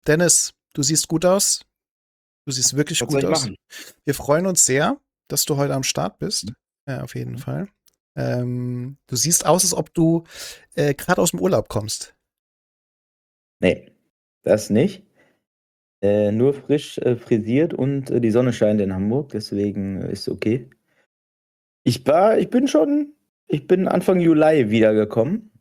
Dennis, du siehst gut aus. Du siehst wirklich Was soll gut ich aus. machen? Wir freuen uns sehr, dass du heute am Start bist. Ja, auf jeden Fall. Du siehst aus, als ob du gerade aus dem Urlaub kommst. Nee, das nicht. Nur frisch frisiert und die Sonne scheint in Hamburg, deswegen ist okay. Ich bin Anfang Juli wiedergekommen,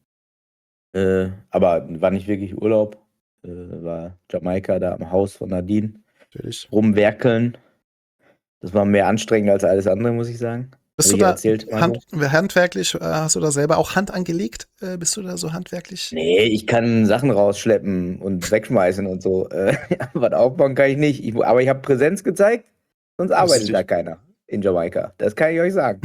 aber war nicht wirklich Urlaub. War Jamaika da am Haus von Nadine Natürlich. rumwerkeln. Das war mehr anstrengend als alles andere, muss ich sagen. Bist Habe du ich ja da erzählt, Marco? handwerklich, hast du da selber auch Hand angelegt? Bist du da so handwerklich? Nee, ich kann Sachen rausschleppen und wegschmeißen und so. Was aufbauen kann ich nicht. Aber ich habe Präsenz gezeigt, sonst arbeitet da keiner in Jamaika. Das kann ich euch sagen.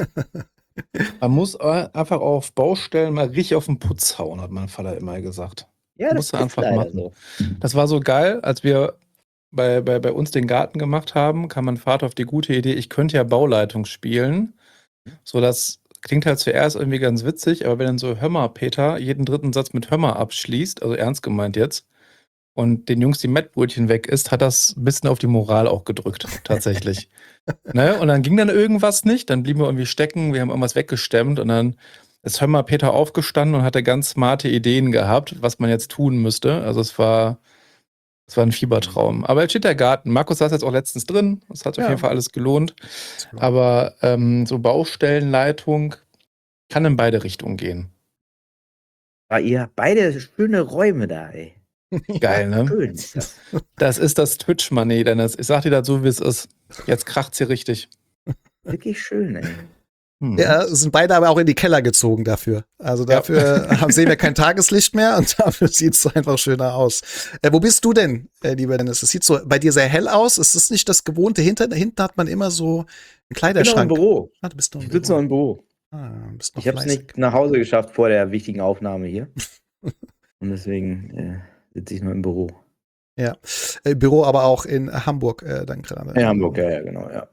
Man muss einfach auf Baustellen mal richtig auf den Putz hauen, hat mein Vater immer gesagt. Ja, das Musst du ist einfach leider machen. so. Das war so geil, als wir bei uns den Garten gemacht haben, kam mein Vater auf die gute Idee, ich könnte ja Bauleitung spielen. So, das klingt halt zuerst irgendwie ganz witzig, aber wenn dann so Hör mal, Peter jeden dritten Satz mit Hör mal abschließt, also ernst gemeint jetzt, und den Jungs die Mettbrötchen weg ist, hat das ein bisschen auf die Moral auch gedrückt, tatsächlich. Ne? Und dann ging dann irgendwas nicht, dann blieben wir irgendwie stecken, wir haben irgendwas weggestemmt und dann ist Hör mal Peter aufgestanden und hatte ganz smarte Ideen gehabt, was man jetzt tun müsste. Also es war ein Fiebertraum. Aber jetzt steht der Garten. Markus saß jetzt auch letztens drin. Es hat auf Ja. jeden Fall alles gelohnt. Aber so Baustellenleitung kann in beide Richtungen gehen. Aber ihr habt beide schöne Räume da, ey. Geil, ne? Schön ist das. Das ist das Twitch-Money, Dennis. Ich sag dir das so, wie es ist. Jetzt kracht's hier richtig. Wirklich schön, ey. Ja, sind beide aber auch in die Keller gezogen dafür. Also dafür sehen wir kein Tageslicht mehr und dafür sieht es einfach schöner aus. Wo bist du denn, lieber Dennis? Es sieht so bei dir sehr hell aus. Es ist nicht das Gewohnte. Hinten hat man immer so einen Kleiderschrank. Ich bin noch im Büro. Ah, du bist noch im Ich sitze noch im Büro. Bist noch Ich habe es fleißig. nicht nach Hause geschafft vor der wichtigen Aufnahme hier. Und deswegen sitze ich noch im Büro. Ja, Büro aber auch in Hamburg dann gerade. In Hamburg, ja, genau, ja.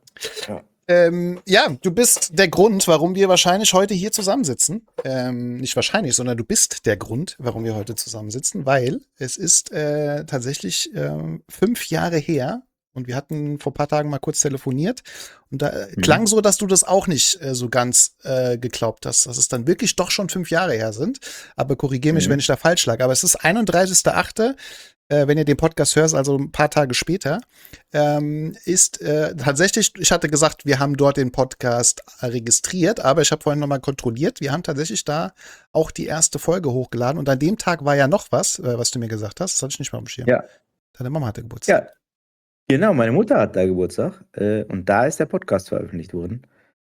Ja, du bist der Grund, warum wir wahrscheinlich heute hier zusammensitzen. Nicht wahrscheinlich, sondern du bist der Grund, warum wir heute zusammensitzen, weil es ist tatsächlich 5 Jahre her und wir hatten vor ein paar Tagen mal kurz telefoniert und da klang so, dass du das auch nicht so ganz geglaubt hast, dass es dann wirklich doch schon 5 Jahre her sind. Aber korrigiere mich, wenn ich da falsch lag. Aber es ist 31.8., wenn ihr den Podcast hört, also ein paar Tage später, ist tatsächlich, ich hatte gesagt, wir haben dort den Podcast registriert, aber ich habe vorhin nochmal kontrolliert, wir haben tatsächlich da auch die erste Folge hochgeladen und an dem Tag war ja noch was, was du mir gesagt hast, das hatte ich nicht mal am Schirm. Ja. Deine Mama hatte Geburtstag. Ja, genau, meine Mutter hat da Geburtstag und da ist der Podcast veröffentlicht worden.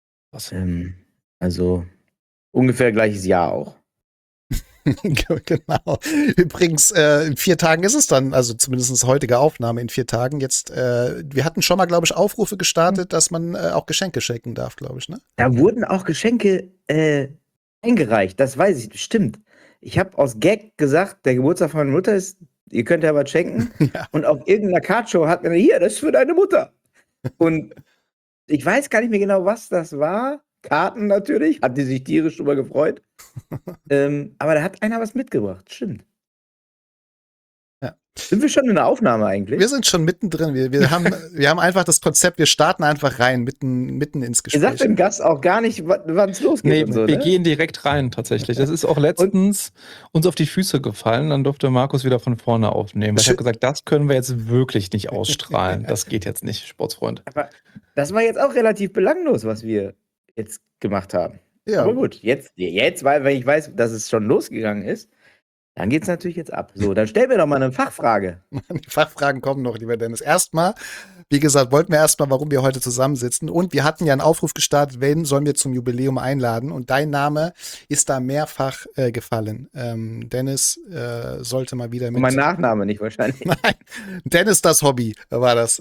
Also ungefähr gleiches Jahr auch. Genau. Übrigens, in 4 Tagen ist es dann, also zumindest heutige Aufnahme in 4 Tagen. Jetzt, wir hatten schon mal, glaube ich, Aufrufe gestartet, dass man auch Geschenke schenken darf, glaube ich, ne? Da wurden auch Geschenke eingereicht, das weiß ich, stimmt. Ich habe aus Gag gesagt, der Geburtstag von meiner Mutter ist, ihr könnt ja was schenken. Ja. Und auf irgendeiner Cardshow hat man, hier, das ist für deine Mutter. Und ich weiß gar nicht mehr genau, was das war. Karten natürlich, hat die sich tierisch drüber gefreut. Aber da hat einer was mitgebracht, stimmt. Ja. Sind wir schon in der Aufnahme eigentlich? Wir sind schon mittendrin. Wir haben einfach das Konzept, wir starten einfach rein, mitten ins Gespräch. Ihr sagt dem Gast auch gar nicht, wann es losgeht. Nee, und so, wir ne? gehen direkt rein, tatsächlich. Das ist auch letztens uns auf die Füße gefallen, dann durfte Markus wieder von vorne aufnehmen. Ich habe gesagt, das können wir jetzt wirklich nicht ausstrahlen. Das geht jetzt nicht, Sportsfreund. Aber das war jetzt auch relativ belanglos, was wir jetzt gemacht haben. Ja. Aber gut, jetzt, weil wenn ich weiß, dass es schon losgegangen ist, dann geht es natürlich jetzt ab. So, dann stell mir doch mal eine Fachfrage. Die Fachfragen kommen noch, lieber Dennis. Erstmal, wie gesagt, wollten wir erstmal, warum wir heute zusammensitzen. Und wir hatten ja einen Aufruf gestartet, wen sollen wir zum Jubiläum einladen? Und dein Name ist da mehrfach gefallen. Dennis sollte mal wieder mit. Und mein Nachname nicht wahrscheinlich. Nein, Dennis das Hobby war das.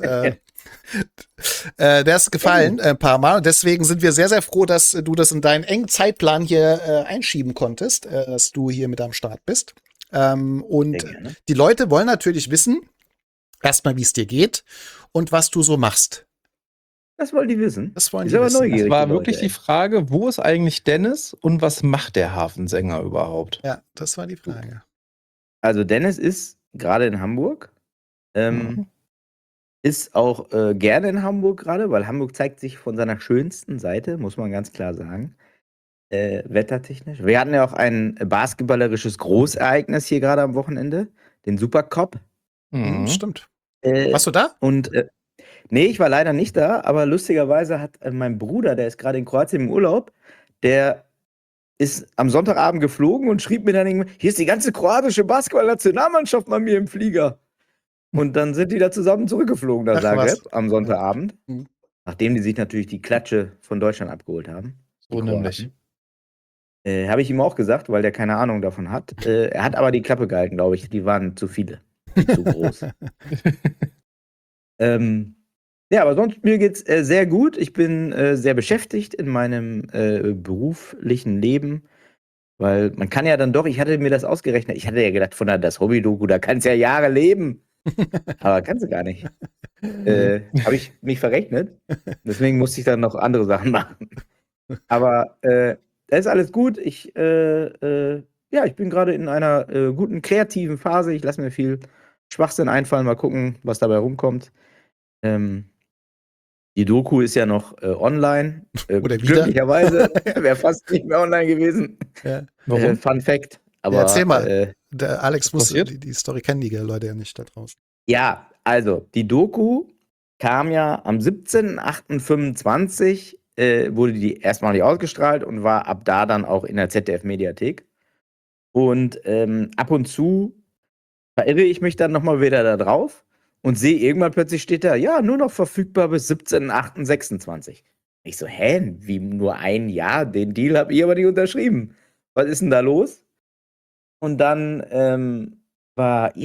Der ist gefallen ein paar Mal und deswegen sind wir sehr, sehr froh, dass du das in deinen engen Zeitplan hier einschieben konntest, dass du hier mit am Start bist. Und die Leute wollen natürlich wissen, erstmal, wie es dir geht und was du so machst. Das wollen die wissen. Das wollen Ich die bin aber wissen. neugierig. Das war die Leute, wirklich die Frage, wo ist eigentlich Dennis und was macht der Hafensänger überhaupt? Ja, das war die Frage. Also Dennis ist gerade in Hamburg Ähm, Ist auch gerne in Hamburg gerade, weil Hamburg zeigt sich von seiner schönsten Seite, muss man ganz klar sagen. Wettertechnisch. Wir hatten ja auch ein basketballerisches Großereignis hier gerade am Wochenende, den Supercup. Stimmt. Äh, Warst du da? und nee, ich war leider nicht da, aber lustigerweise hat mein Bruder, der ist gerade in Kroatien im Urlaub, der ist am Sonntagabend geflogen und schrieb mir dann irgendwann, hier ist die ganze kroatische Basketball-Nationalmannschaft bei mir im Flieger. Und dann sind die da zusammen zurückgeflogen, nach Ach, was. Zagreb, am Sonntagabend. Mhm. Nachdem die sich natürlich die Klatsche von Deutschland abgeholt haben. So nämlich. Habe ich ihm auch gesagt, weil der keine Ahnung davon hat. Er hat aber die Klappe gehalten, glaube ich. Die waren zu viele. Zu groß. Ja, aber sonst mir geht's sehr gut. Ich bin sehr beschäftigt in meinem beruflichen Leben. Weil man kann ja dann doch, ich hatte mir das ausgerechnet, ich hatte ja gedacht, von das Hobby-Doku, da kannst du ja Jahre leben. Aber kannst du gar nicht. Habe ich mich verrechnet. Deswegen musste ich dann noch andere Sachen machen. Aber da ist alles gut. Ich bin gerade in einer guten kreativen Phase. Ich lasse mir viel Schwachsinn einfallen. Mal gucken, was dabei rumkommt. Die Doku ist ja noch online. Oder wieder. Glücklicherweise wäre fast nicht mehr online gewesen. Ja. Warum? Fun Fact. Aber, Ja, erzähl mal. Der Alex muss passiert? die Story kennen die Leute ja nicht da draußen. Ja, also die Doku kam ja am 17.08.25, wurde die erstmalig ausgestrahlt und war ab da dann auch in der ZDF-Mediathek. Und ab und zu verirre ich mich dann nochmal wieder da drauf und sehe irgendwann plötzlich steht da, ja, nur noch verfügbar bis 17.08.26. Ich so, wie nur ein Jahr? Den Deal habt ihr aber nicht unterschrieben. Was ist denn da los? Und dann war,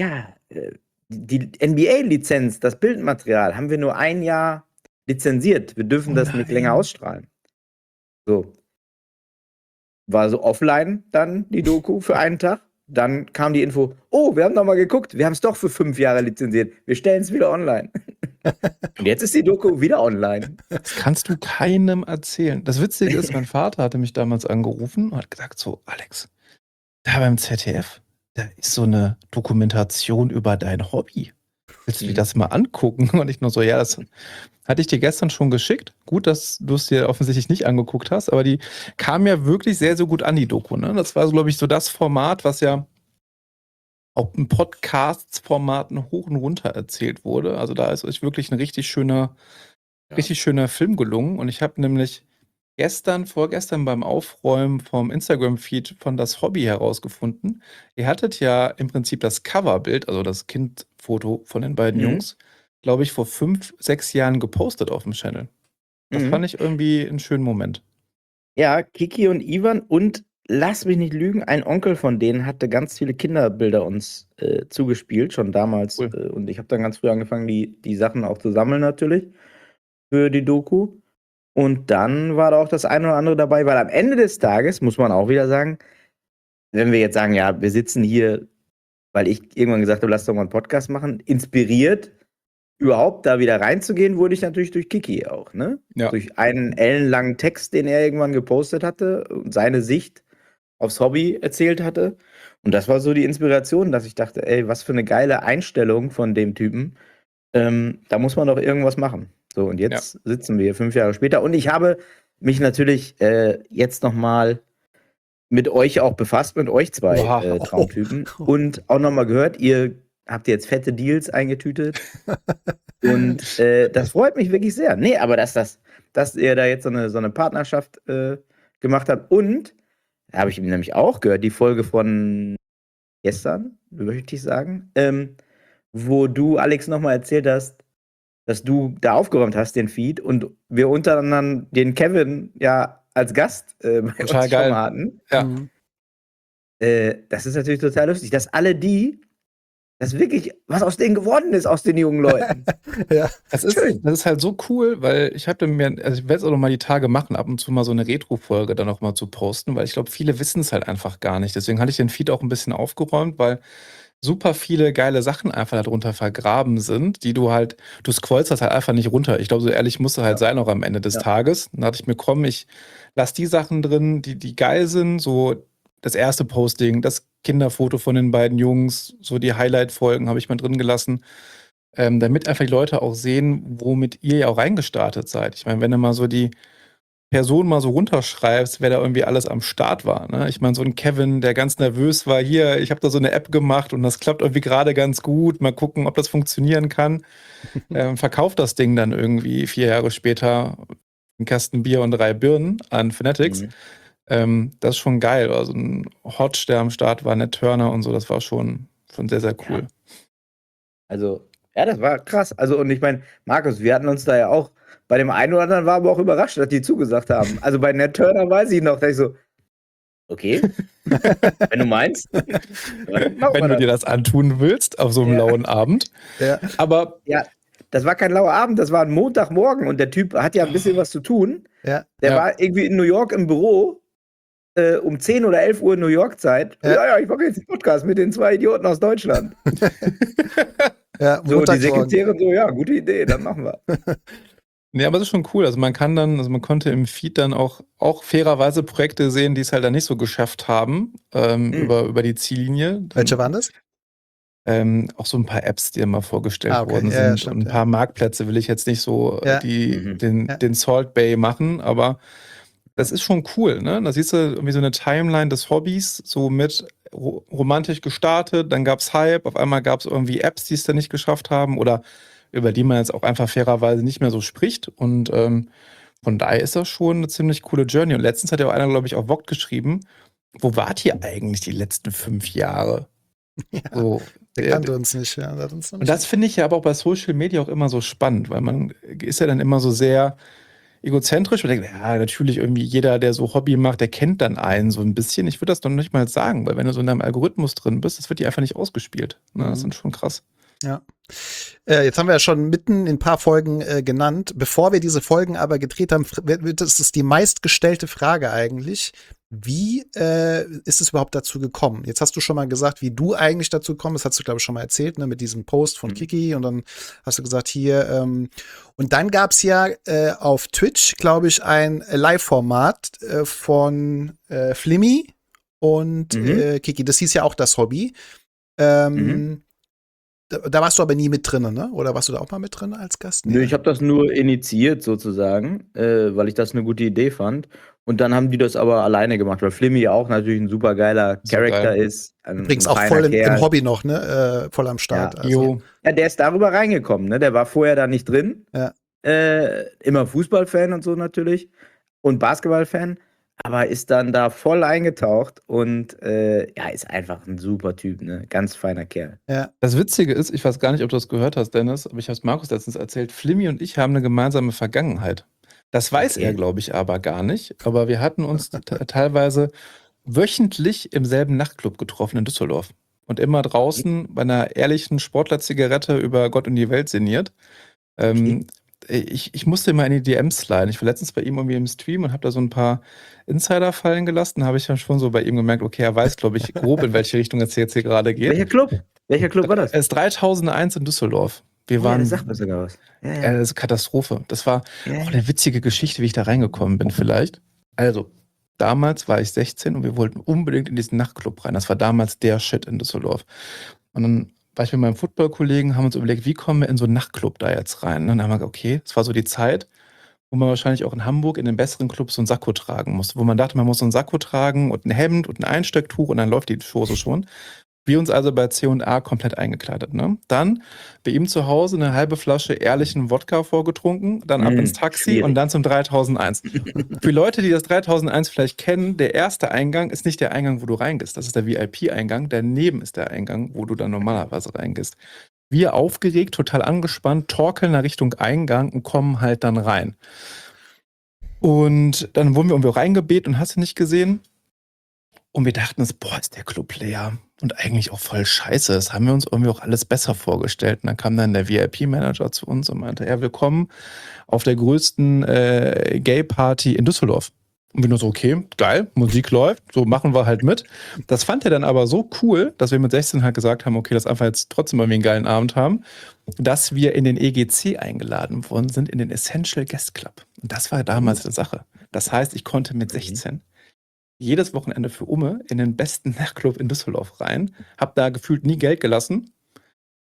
die NBA-Lizenz, das Bildmaterial, haben wir nur ein Jahr lizenziert. Wir dürfen das nicht länger ausstrahlen. So. War so offline dann die Doku für einen Tag. Dann kam die Info, oh, wir haben noch mal geguckt, wir haben es doch für 5 Jahre lizenziert. Wir stellen es wieder online. Und jetzt ist die Doku wieder online. Das kannst du keinem erzählen. Das Witzige ist, mein Vater hatte mich damals angerufen und hat gesagt so, Alex, da beim ZDF, da ist so eine Dokumentation über dein Hobby. Willst du dir das mal angucken? Und ich nur so, ja, das hatte ich dir gestern schon geschickt. Gut, dass du es dir offensichtlich nicht angeguckt hast, aber die kam ja wirklich sehr, sehr gut an, die Doku. Ne? Das war, glaube ich, so das Format, was ja auch in Podcast-Formaten hoch und runter erzählt wurde. Also da ist euch wirklich ein richtig schöner Film gelungen. Und ich habe nämlich vorgestern beim Aufräumen vom Instagram-Feed von das Hobby herausgefunden. Ihr hattet ja im Prinzip das Coverbild, also das Kindfoto von den beiden Jungs, glaube ich, vor 5, 6 Jahren gepostet auf dem Channel. Das fand ich irgendwie einen schönen Moment. Ja, Kiki und Ivan und lass mich nicht lügen, ein Onkel von denen hatte ganz viele Kinderbilder uns zugespielt, schon damals. Cool. Und ich habe dann ganz früh angefangen, die Sachen auch zu sammeln natürlich für die Doku. Und dann war da auch das eine oder andere dabei, weil am Ende des Tages, muss man auch wieder sagen, wenn wir jetzt sagen, ja, wir sitzen hier, weil ich irgendwann gesagt habe, lass doch mal einen Podcast machen, inspiriert, überhaupt da wieder reinzugehen, wurde ich natürlich durch Kiki auch, ne? Ja. Durch einen ellenlangen Text, den er irgendwann gepostet hatte und seine Sicht aufs Hobby erzählt hatte. Und das war so die Inspiration, dass ich dachte, ey, was für eine geile Einstellung von dem Typen. Da muss man doch irgendwas machen. So, und jetzt sitzen wir hier 5 Jahre später. Und ich habe mich natürlich jetzt nochmal mit euch auch befasst, mit euch zwei Traumtypen. Und auch nochmal gehört, ihr habt jetzt fette Deals eingetütet. Und das freut mich wirklich sehr. Nee, aber dass ihr da jetzt so eine Partnerschaft gemacht habt. Und da habe ich nämlich auch gehört, die Folge von gestern, möchte ich sagen, wo du, Alex, nochmal erzählt hast, dass du da aufgeräumt hast, den Feed, und wir untereinander den Kevin ja als Gast bei uns Total geil. schon mal hatten. Ja. Das ist natürlich total lustig, dass alle dass wirklich was aus denen geworden ist, aus den jungen Leuten. Ja, das ist halt so cool, weil ich werde es auch noch mal die Tage machen, ab und zu mal so eine Retro-Folge dann noch mal zu posten, weil ich glaube, viele wissen es halt einfach gar nicht. Deswegen hatte ich den Feed auch ein bisschen aufgeräumt, weil super viele geile Sachen einfach darunter vergraben sind, die du scrollst das halt einfach nicht runter. Ich glaube, so ehrlich musst du halt sein auch am Ende des Tages. Dann dachte ich mir, komm, ich lass die Sachen drin, die geil sind, so das erste Posting, das Kinderfoto von den beiden Jungs, so die Highlight-Folgen habe ich mal drin gelassen. damit einfach die Leute auch sehen, womit ihr ja auch reingestartet seid. Ich meine, wenn du mal so die Person mal so runterschreibst, wer da irgendwie alles am Start war. Ne? Ich meine, so ein Kevin, der ganz nervös war, hier, ich habe da so eine App gemacht und das klappt irgendwie gerade ganz gut, mal gucken, ob das funktionieren kann. Verkauft das Ding dann irgendwie 4 Jahre später einen Kasten Bier und 3 Birnen an Fanatics. Das ist schon geil. Also ein Hodge, der am Start war, Ned Turner und so, das war schon sehr, sehr cool. Ja. Also, ja, das war krass. Also, und ich meine, Markus, wir hatten uns da ja auch, bei dem einen oder anderen war aber auch überrascht, dass die zugesagt haben. Also bei Ned Turner weiß ich noch, dass ich so, okay, wenn du meinst. Wenn du dir das antun willst, auf so einem lauen Abend. Ja. Aber ja, das war kein lauer Abend, das war ein Montagmorgen und der Typ hat ja ein bisschen was zu tun. Ja. Der war irgendwie in New York im Büro um 10 oder 11 Uhr New York Zeit. Ja, ich mache jetzt einen Podcast mit den 2 Idioten aus Deutschland. Ja, so, die Sekretärin so, ja, gute Idee, dann machen wir. Nee, aber das ist schon cool. Also man konnte im Feed dann auch fairerweise Projekte sehen, die es halt dann nicht so geschafft haben, über die Ziellinie. Welche waren das? Auch so ein paar Apps, die immer vorgestellt worden sind. Ja, stimmt, und ein paar Marktplätze will ich jetzt nicht so den Salt Bay machen, aber das ist schon cool, ne? Da siehst du irgendwie so eine Timeline des Hobbys, so mit romantisch gestartet, dann gab's Hype, auf einmal gab's irgendwie Apps, die es dann nicht geschafft haben oder über die man jetzt auch einfach fairerweise nicht mehr so spricht. Und von daher ist das schon eine ziemlich coole Journey. Und letztens hat ja auch einer, glaube ich, auf Vogt geschrieben, wo wart ihr eigentlich die letzten 5 Jahre? Ja, so, der kannte uns nicht. Ja, und das finde ich ja aber auch bei Social Media auch immer so spannend, weil man ist ja dann immer so sehr egozentrisch und denkt, ja, natürlich irgendwie jeder, der so Hobby macht, der kennt dann einen so ein bisschen. Ich würde das doch nicht mal sagen, weil wenn du so in deinem Algorithmus drin bist, das wird dir einfach nicht ausgespielt. Ne? Das ist schon krass. Ja. Jetzt haben wir ja schon mitten in ein paar Folgen genannt. Bevor wir diese Folgen aber gedreht haben, das ist die meistgestellte Frage eigentlich. Wie ist es überhaupt dazu gekommen? Jetzt hast du schon mal gesagt, wie du eigentlich dazu gekommen bist. Das hast du, glaube ich, schon mal erzählt, ne, mit diesem Post von Kiki. Und dann hast du gesagt, hier. Und dann gab es ja auf Twitch, glaube ich, ein Live-Format von Flimmy und Kiki. Das hieß ja auch das Hobby. Da warst du aber nie mit drin, ne? Oder warst du da auch mal mit drin als Gast? Nö, ich habe das nur initiiert sozusagen, weil ich das eine gute Idee fand. Und dann haben die das aber alleine gemacht, weil Flimmy auch natürlich ein super geiler Charakter ist. Übrigens auch voll im Hobby noch, ne? Voll am Start. Ja, also. Ja, der ist darüber reingekommen, ne? Der war vorher da nicht drin. Ja. Immer Fußballfan und so natürlich. Und Basketballfan. Aber ist dann da voll eingetaucht und ist einfach ein super Typ, ne? Ganz feiner Kerl. Ja. Das Witzige ist, ich weiß gar nicht, ob du das gehört hast, Dennis, aber ich habe es Markus letztens erzählt, Flimmy und ich haben eine gemeinsame Vergangenheit. Das weiß er, glaube ich, aber gar nicht. Aber wir hatten uns teilweise wöchentlich im selben Nachtclub getroffen in Düsseldorf. Und immer draußen bei einer ehrlichen Sportler-Zigarette über Gott und die Welt sinniert. Ich musste immer in die DMs sliden. Ich war letztens bei ihm irgendwie im Stream und habe da so ein paar Insider fallen gelassen. Da habe ich dann schon so bei ihm gemerkt, okay, er weiß, glaube ich, grob, in welche Richtung es jetzt hier gerade geht. Welcher Club? Welcher Club war das? Es ist 3001 in Düsseldorf. Wir waren. Das sagt mir sogar was. Das ist eine Katastrophe. Das war auch eine witzige Geschichte, wie ich da reingekommen bin, vielleicht. Also, damals war ich 16 und wir wollten unbedingt in diesen Nachtclub rein. Das war damals der Shit in Düsseldorf. Und dann war ich mit meinem Football-Kollegen, haben uns überlegt, wie kommen wir in so einen Nachtclub da jetzt rein? Und dann haben wir gesagt, okay, es war so die Zeit, wo man wahrscheinlich auch in Hamburg in den besseren Clubs so einen Sakko tragen musste. Wo man dachte, man muss so einen Sakko tragen und ein Hemd und ein Einstecktuch und dann läuft die Chose schon. Wir uns also bei C&A komplett eingekleidet. Ne? Dann bei ihm zu Hause eine halbe Flasche ehrlichen Wodka vorgetrunken, dann ab ins Taxi und dann zum 3001. Für Leute, die das 3001 vielleicht kennen, der erste Eingang ist nicht der Eingang, wo du reingehst. Das ist der VIP-Eingang. Daneben ist der Eingang, wo du dann normalerweise reingehst. Wir aufgeregt, total angespannt, torkeln nach Richtung Eingang und kommen halt dann rein. Und dann wurden wir irgendwie reingebeten und hast du nicht gesehen. Und wir dachten uns, boah, ist der Club leer. Und eigentlich auch voll scheiße. Das haben wir uns irgendwie auch alles besser vorgestellt. Und dann kam dann der VIP-Manager zu uns und meinte, ja, willkommen auf der größten Gay-Party in Düsseldorf. Und wir nur so, okay, geil, Musik läuft, so machen wir halt mit. Das fand er dann aber so cool, dass wir mit 16 halt gesagt haben, okay, lass einfach jetzt trotzdem irgendwie einen geilen Abend haben, dass wir in den EGC eingeladen worden sind, in den Essential Guest Club. Und das war damals die Sache. Das heißt, ich konnte mit 16 jedes Wochenende für Umme in den besten Nachtclub in Düsseldorf rein, hab da gefühlt nie Geld gelassen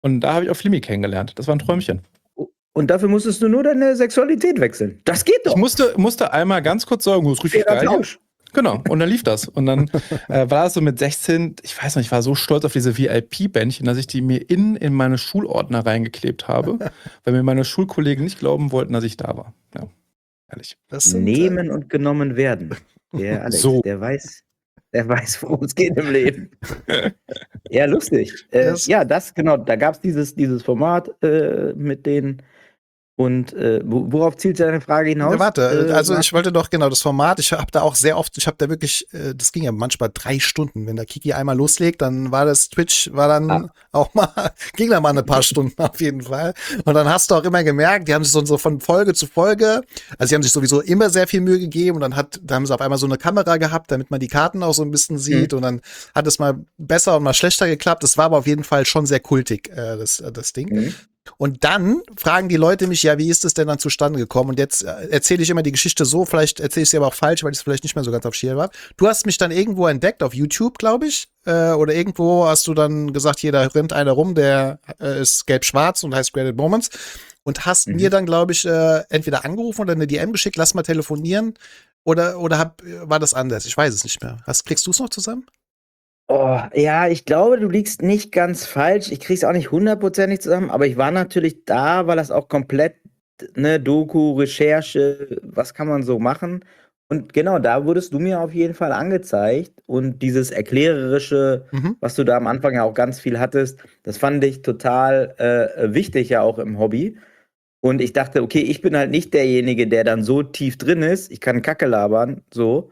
Und da habe ich auch Flimmy kennengelernt. Das war ein Träumchen. Und dafür musstest du nur deine Sexualität wechseln. Das geht doch. Ich musste einmal ganz kurz sagen, das ist richtig Fairer geil. Hier. Tausch. Genau, und dann lief das. Und dann war es so mit 16, ich weiß noch, ich war so stolz auf diese VIP-Bändchen, dass ich die mir in meine Schulordner reingeklebt habe, weil mir meine Schulkollegen nicht glauben wollten, dass ich da war. Ja, ehrlich. Das sind, Nehmen und genommen werden. Der Alex, So. der weiß, worum es geht im Leben. Ja, lustig. Das- Ja, genau, da gab es dieses Format mit den. Und worauf zielt deine Frage hinaus? Ja, warte, also Marc? ich wollte doch genau das Format, ich habe da auch sehr oft, ich habe da wirklich, das ging ja manchmal 3 Stunden, wenn der Kiki einmal loslegt, dann war das Twitch, war dann auch mal, ging da mal ein paar Stunden auf jeden Fall. Und dann hast du auch immer gemerkt, die haben sich so von Folge zu Folge, also die haben sich sowieso immer sehr viel Mühe gegeben und da haben sie auf einmal so eine Kamera gehabt, damit man die Karten auch so ein bisschen sieht und dann hat es mal besser und mal schlechter geklappt. Das war aber auf jeden Fall schon sehr kultig, das Ding. Mhm. Und dann fragen die Leute mich, ja, wie ist es denn dann zustande gekommen? Und jetzt erzähle ich immer die Geschichte so, vielleicht erzähle ich sie aber auch falsch, weil ich es vielleicht nicht mehr so ganz auf Schirm habe. Du hast mich dann irgendwo entdeckt, auf YouTube, glaube ich. Oder irgendwo hast du dann gesagt, hier, da rennt einer rum, der ist gelb-schwarz und heißt Graded Moments. Und hast mir dann, glaube ich, entweder angerufen oder eine DM geschickt, lass mal telefonieren. Oder war das anders? Ich weiß es nicht mehr. Kriegst du es noch zusammen? Oh, ja, ich glaube, du liegst nicht ganz falsch. Ich krieg's auch nicht 100%ig zusammen, aber ich war natürlich da, weil das auch komplett, ne, Doku, Recherche, was kann man so machen? Und genau, da wurdest du mir auf jeden Fall angezeigt. Und dieses Erklärerische, was du da am Anfang ja auch ganz viel hattest, das fand ich total wichtig ja auch im Hobby. Und ich dachte, okay, ich bin halt nicht derjenige, der dann so tief drin ist. Ich kann Kacke labern, so.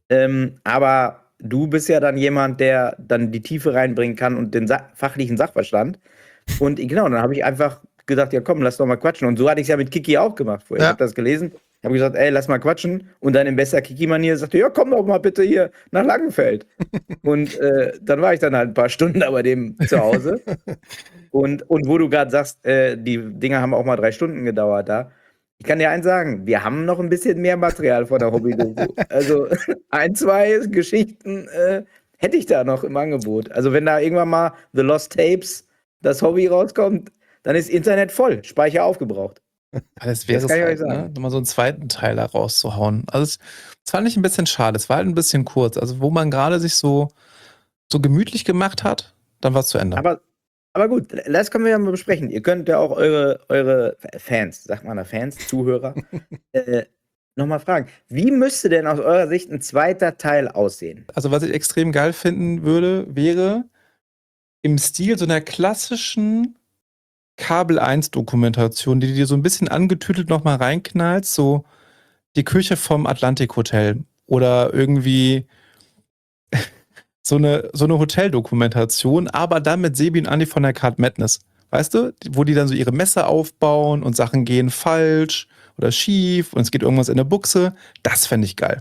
Aber du bist ja dann jemand, der dann die Tiefe reinbringen kann und den fachlichen Sachverstand. Und genau, dann habe ich einfach gesagt, ja komm, lass doch mal quatschen. Und so hatte ich es ja mit Kiki auch gemacht vorher. Ja. Ich habe das gelesen, habe gesagt, ey, lass mal quatschen. Und dann in bester Kiki-Manier sagte, ja komm doch mal bitte hier nach Langenfeld. Und dann war ich dann halt ein paar Stunden da bei dem zu Hause. Und wo du gerade sagst, die Dinger haben auch mal 3 Stunden gedauert da. Ich kann dir eins sagen, wir haben noch ein bisschen mehr Material von der Hobby-Doku. Also 1, 2 Geschichten hätte ich da noch im Angebot. Also wenn da irgendwann mal The Lost Tapes, das Hobby rauskommt, dann ist Internet voll, Speicher aufgebraucht. Ja, das wäre es kann ich halt, euch sagen. ne? Nochmal so einen zweiten Teil da rauszuhauen. Also es fand ich ein bisschen schade. Es war halt ein bisschen kurz. Also wo man gerade sich so gemütlich gemacht hat, dann war es zu Ende. Aber gut, das können wir ja mal besprechen. Ihr könnt ja auch eure Fans, sagt man da Fans, Zuhörer, nochmal fragen. Wie müsste denn aus eurer Sicht ein zweiter Teil aussehen? Also was ich extrem geil finden würde, wäre im Stil so einer klassischen Kabel-1-Dokumentation, die dir so ein bisschen angetütelt nochmal reinknallt, so die Küche vom Atlantik Hotel oder irgendwie so eine Hoteldokumentation, aber dann mit Sebi und Andi von der Card Madness. Weißt du? Wo die dann so ihre Messer aufbauen und Sachen gehen falsch oder schief und es geht irgendwas in der Buchse. Das fände ich geil.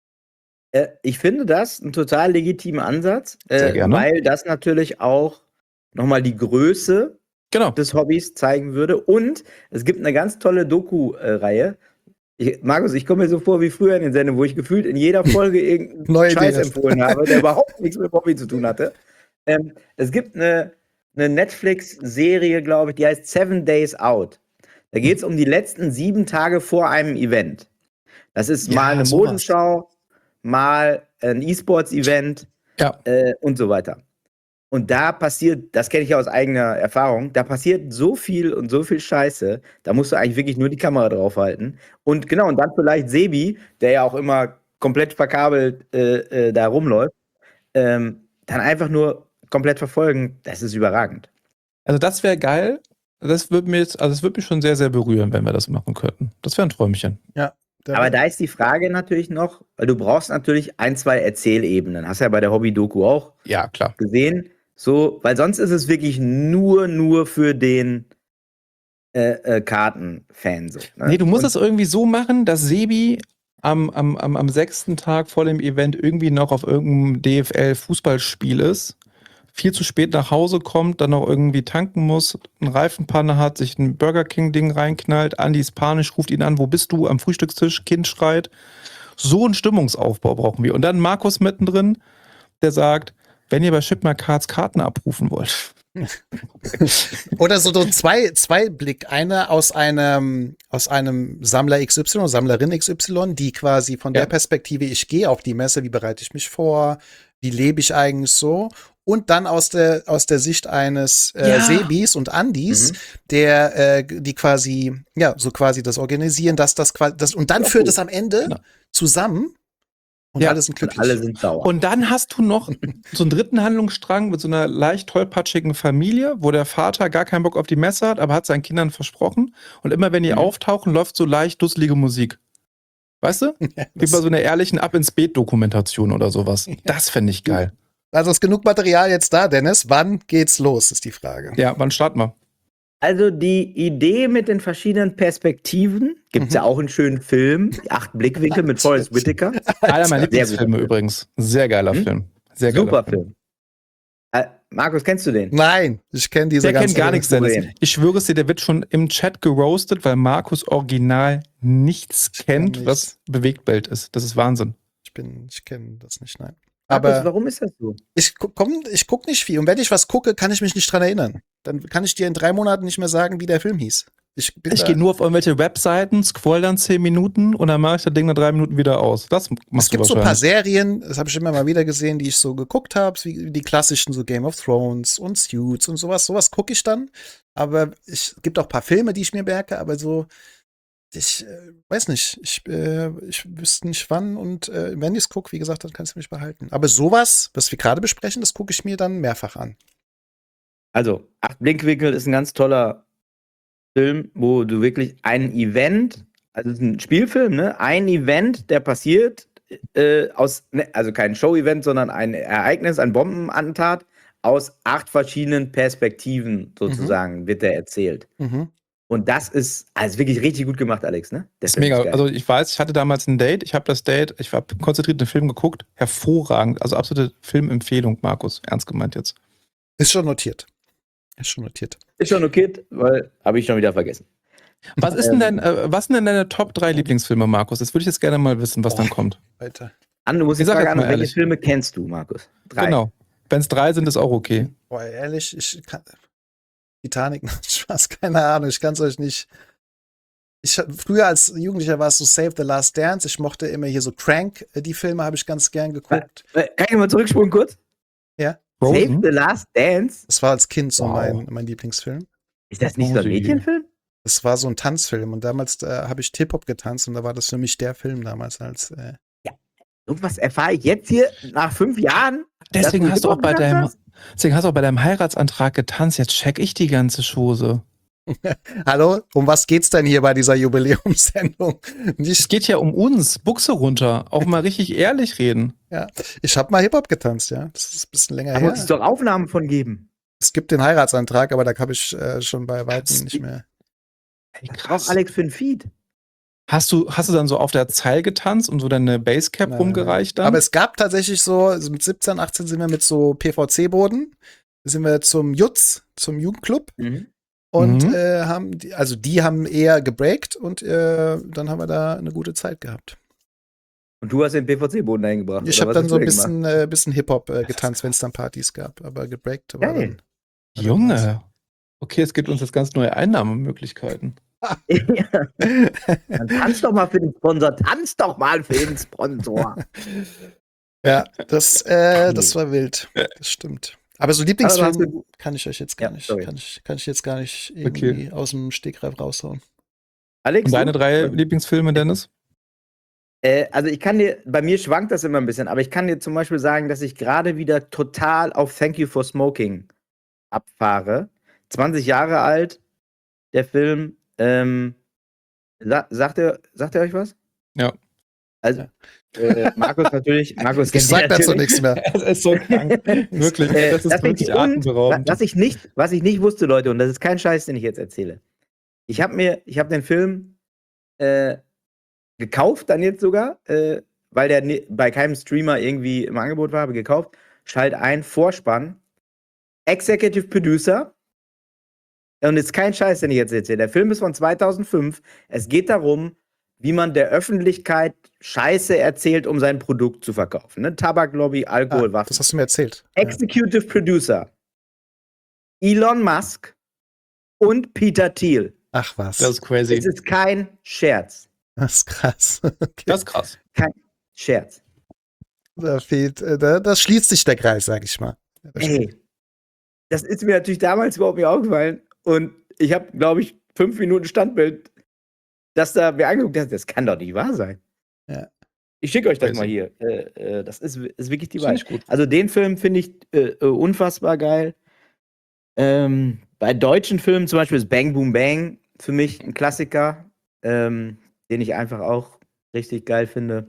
Ich finde das einen total legitimen Ansatz, Sehr gerne. weil das natürlich auch nochmal die Größe Genau. des Hobbys zeigen würde. Und es gibt eine ganz tolle Doku-Reihe. Markus, ich komme mir so vor wie früher in den Sendungen, wo ich gefühlt in jeder Folge irgendeinen Neue Scheiß Idee. empfohlen habe, der überhaupt nichts mit Hobby zu tun hatte. Es gibt eine Netflix-Serie, glaube ich, die heißt 7 Days Out. Da geht es um die letzten 7 Tage vor einem Event. Das ist Ja, mal eine sowas. Modenschau, mal ein E-Sports-Event Ja. und so weiter. Und da passiert, das kenne ich ja aus eigener Erfahrung, da passiert so viel und so viel Scheiße, da musst du eigentlich wirklich nur die Kamera draufhalten. Und genau, und dann vielleicht Sebi, der ja auch immer komplett verkabelt da rumläuft, dann einfach nur komplett verfolgen, das ist überragend. Also das wäre geil. Das würde mich schon sehr, sehr berühren, wenn wir das machen könnten. Das wäre ein Träumchen. Aber da ist die Frage natürlich noch, weil du brauchst natürlich 1, 2 Erzählebenen. Hast ja bei der Hobby-Doku auch Ja, klar. gesehen. So, weil sonst ist es wirklich nur für den Kartenfan. So, ne? Nee, du musst es irgendwie so machen, dass Sebi am 6. Tag vor dem Event irgendwie noch auf irgendeinem DFL-Fußballspiel ist, viel zu spät nach Hause kommt, dann noch irgendwie tanken muss, einen Reifenpanne hat, sich ein Burger King-Ding reinknallt, Andi ist panisch, ruft ihn an, wo bist du? Am Frühstückstisch, Kind schreit. So einen Stimmungsaufbau brauchen wir. Und dann Markus mittendrin, der sagt, wenn ihr bei Shipmer Cards Karten abrufen wollt, Oder so zwei Blick. Einer aus einem Sammler XY, Sammlerin XY, die quasi von der Perspektive, ich gehe auf die Messe, wie bereite ich mich vor, wie lebe ich eigentlich so? Und dann aus der Sicht eines Sebis und Andis, die quasi, so quasi das organisieren, dass das quasi, und dann führt es am Ende zusammen. Und alle sind glücklich. Und alle sind sauer. Und dann hast du noch so einen dritten Handlungsstrang mit so einer leicht tollpatschigen Familie, wo der Vater gar keinen Bock auf die Messe hat, aber hat seinen Kindern versprochen. Und immer wenn die auftauchen, läuft so leicht dusselige Musik. Weißt du? Wie bei so einer ehrlichen Ab-ins-Bett-Dokumentation oder sowas. Das fände ich geil. Also ist genug Material jetzt da, Dennis. Wann geht's los, ist die Frage. Ja, wann starten wir? Also die Idee mit den verschiedenen Perspektiven, gibt es ja auch einen schönen Film, die 8 Blickwinkel mit Forrest Whitaker. Einer meiner Lieblingsfilme übrigens. Sehr geiler Film. Sehr geiler Super Film. Markus, kennst du den? Nein, ich kenne diese Der kennt gar nichts, Dennis. Ich schwöre es dir, der wird schon im Chat geroastet, weil Markus original nichts kennt, was Bewegtbild ist. Das ist Wahnsinn. Ich kenne das nicht, nein. Aber Aber warum ist das so? ich guck nicht viel. Und wenn ich was gucke, kann ich mich nicht dran erinnern. Dann kann ich dir in 3 Monaten nicht mehr sagen, wie der Film hieß. Ich gehe nur auf irgendwelche Webseiten, scroll dann 10 Minuten und dann mache ich das Ding nach 3 Minuten wieder aus. Das machst du. Es gibt so ein paar Serien, das habe ich immer mal wieder gesehen, die ich so geguckt habe, wie die klassischen, so Game of Thrones und Suits und sowas. Sowas gucke ich dann. Aber es gibt auch ein paar Filme, die ich mir merke, aber so, ich weiß nicht. Ich wüsste nicht wann und wenn ich es gucke, wie gesagt, dann kannst du mich behalten. Aber sowas, was wir gerade besprechen, das gucke ich mir dann mehrfach an. Also, 8 Blickwinkel ist ein ganz toller Film, wo du wirklich ein Event, also es ist ein Spielfilm, ne? Ein Event, der passiert also kein Show-Event, sondern ein Ereignis, ein Bombenattentat, aus 8 verschiedenen Perspektiven sozusagen wird der erzählt. Und das ist also wirklich richtig gut gemacht, Alex, ne? Das ist mega. Also ich weiß, ich hatte damals ein Date, ich habe konzentriert den Film geguckt, hervorragend, also absolute Filmempfehlung, Markus, ernst gemeint jetzt. Ist schon notiert. Weil habe ich schon wieder vergessen. Was sind denn deine Top 3 Lieblingsfilme, Markus? Das würde ich jetzt gerne mal wissen, was dann kommt. Weiter. Du musst die Frage an, welche Filme kennst du, Markus? 3. Genau. Wenn es 3 sind, ist auch okay. Boah, ehrlich, ich kann Titanic, Spaß, keine Ahnung, ich kann es euch nicht. Früher als Jugendlicher war es so Save the Last Dance, ich mochte immer hier so Crank, die Filme habe ich ganz gern geguckt. Kann ich mal zurückspulen kurz? Ja. Save the Last Dance? Das war als Kind so mein Lieblingsfilm. Ist das nicht so ein Mädchenfilm? Das war so ein Tanzfilm und damals habe ich Hip-Hop getanzt und da war das für mich der Film damals als. Ja. Und was erfahre ich jetzt hier nach 5 Jahren? Deswegen hast du auch bei deinem Heiratsantrag getanzt. Jetzt check ich die ganze Chose. Hallo, um was geht's denn hier bei dieser Jubiläumssendung? Es geht ja um uns, Buchse runter, auch mal richtig ehrlich reden. Ja, ich habe mal Hip-Hop getanzt, ja. Das ist ein bisschen länger her. Da muss es doch Aufnahmen von geben. Es gibt den Heiratsantrag, aber da habe ich schon bei weitem nicht mehr. Hey, krass. Auch Alex für ein Feed. Hast du dann so auf der Zeil getanzt und so deine Basecap rumgereicht dann? Aber es gab tatsächlich so, also mit 17, 18 sind wir mit so PVC-Boden, sind wir zum Jutz, zum Jugendclub. Und die haben eher gebreakt und dann haben wir da eine gute Zeit gehabt. Und du hast den PVC-Boden eingebracht? Ich habe dann so ein bisschen Hip-Hop getanzt, wenn es dann Partys gab, aber gebreakt war dann. Junge! Okay, es gibt uns jetzt ganz neue Einnahmemöglichkeiten. Ja. Dann tanz doch mal für den Sponsor. Ja, das war wild. Das stimmt. Aber so Lieblingsfilm kann ich euch jetzt gar nicht, kann ich jetzt gar nicht irgendwie aus dem Stegreif raushauen. Alex, und deine 3 Lieblingsfilme, Dennis? Also bei mir schwankt das immer ein bisschen, aber ich kann dir zum Beispiel sagen, dass ich gerade wieder total auf Thank You for Smoking abfahre. 20 Jahre alt, der Film. Sagt er euch was? Ja. Also, Markus natürlich. Markus ich sag dazu nichts mehr. Es ist so krank. Wirklich. Das ist wirklich atemberaubend. Was ich nicht wusste, Leute, und das ist kein Scheiß, den ich jetzt erzähle. Ich habe den Film gekauft, dann jetzt sogar, weil der bei keinem Streamer irgendwie im Angebot war, habe gekauft. Schalt ein, Vorspann. Executive Producer. Und ist kein Scheiß, den ich jetzt erzähle. Der Film ist von 2005. Es geht darum, wie man der Öffentlichkeit Scheiße erzählt, um sein Produkt zu verkaufen. Ne? Tabaklobby, Alkohol, Waffen. Das hast du mir erzählt. Executive Producer. Elon Musk und Peter Thiel. Ach was. Das ist crazy. Es ist kein Scherz. Das ist krass. Okay. Das ist krass. Kein Scherz. Da fehlt, das schließt sich der Kreis, sag ich mal. Ja, das stimmt. Ey, das ist mir natürlich damals überhaupt nicht aufgefallen. Und ich habe, glaube ich, 5 Minuten Standbild, dass da mir angeguckt hat, das kann doch nicht wahr sein. Ja. Ich schicke euch das Crazy. mal hier. Das ist wirklich die Finde Wahl. ich gut. Also den Film finde ich unfassbar geil. Bei deutschen Filmen zum Beispiel ist Bang Boom Bang für mich ein Klassiker, den ich einfach auch richtig geil finde.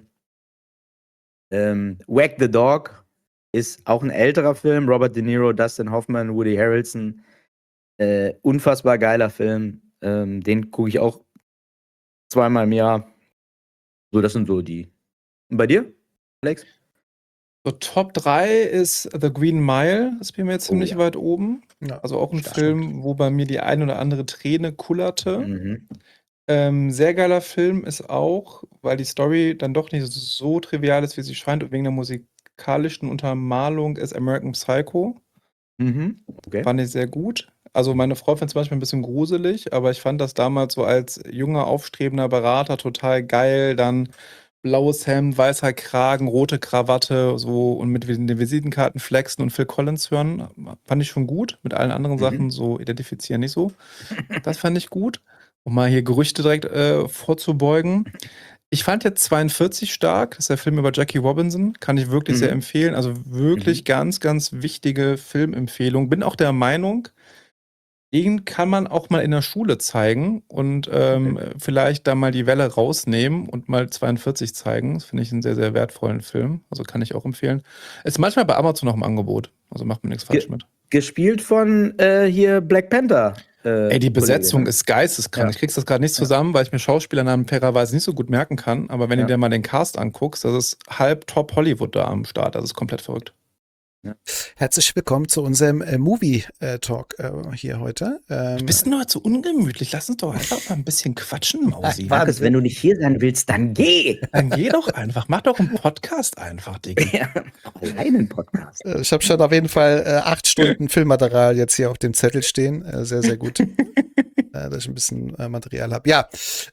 Wag the Dog ist auch ein älterer Film. Robert De Niro, Dustin Hoffman, Woody Harrelson. Unfassbar geiler Film. Den gucke ich auch 2-mal im Jahr. So, das sind so die. Und bei dir, Alex? So, Top 3 ist The Green Mile. Das bin mir jetzt ziemlich ja. weit oben. Ja. Also auch ein Stark. Film, wo bei mir die ein oder andere Träne kullerte. Mhm. Sehr geiler Film ist auch, weil die Story dann doch nicht so trivial ist, wie sie scheint, und wegen der musikalischen Untermalung, ist American Psycho. Mhm. Okay. Fand ich sehr gut. Also meine Frau fand es manchmal ein bisschen gruselig, aber ich fand das damals so als junger, aufstrebender Berater total geil. Dann blaues Hemd, weißer Kragen, rote Krawatte, so, und mit den Visitenkarten flexen und Phil Collins hören, fand ich schon gut. Mit allen anderen Sachen so identifizieren nicht so. Das fand ich gut. Um mal hier Gerüchte direkt vorzubeugen. Ich fand jetzt 42 stark. Das ist der Film über Jackie Robinson. Kann ich wirklich sehr empfehlen. Also wirklich ganz, ganz wichtige Filmempfehlung. Bin auch der Meinung, den kann man auch mal in der Schule zeigen und vielleicht da mal die Welle rausnehmen und mal 42 zeigen. Das finde ich einen sehr, sehr wertvollen Film. Also kann ich auch empfehlen. Ist manchmal bei Amazon auch im Angebot. Also macht man nichts falsch mit. Gespielt von hier Black Panther. Ey, die Besetzung Kollege, ne? ist geisteskrank. Ja. Ich krieg's das gerade nicht zusammen, weil ich mir Schauspielernamen fairerweise nicht so gut merken kann. Aber wenn Ja. du dir mal den Cast anguckst, das ist halb Top Hollywood da am Start. Das ist komplett verrückt. Herzlich willkommen zu unserem Movie-Talk hier heute. Du bist nur so ungemütlich. Lass uns doch einfach mal ein bisschen quatschen, Mausi. Markus, wenn du nicht hier sein willst, dann geh. Dann geh doch einfach. Mach doch einen Podcast einfach, Digga. Ja, allein einen Podcast. Ich habe schon auf jeden Fall 8 Stunden Filmmaterial jetzt hier auf dem Zettel stehen. Sehr, sehr gut. Dass ich ein bisschen Material habe. Ja,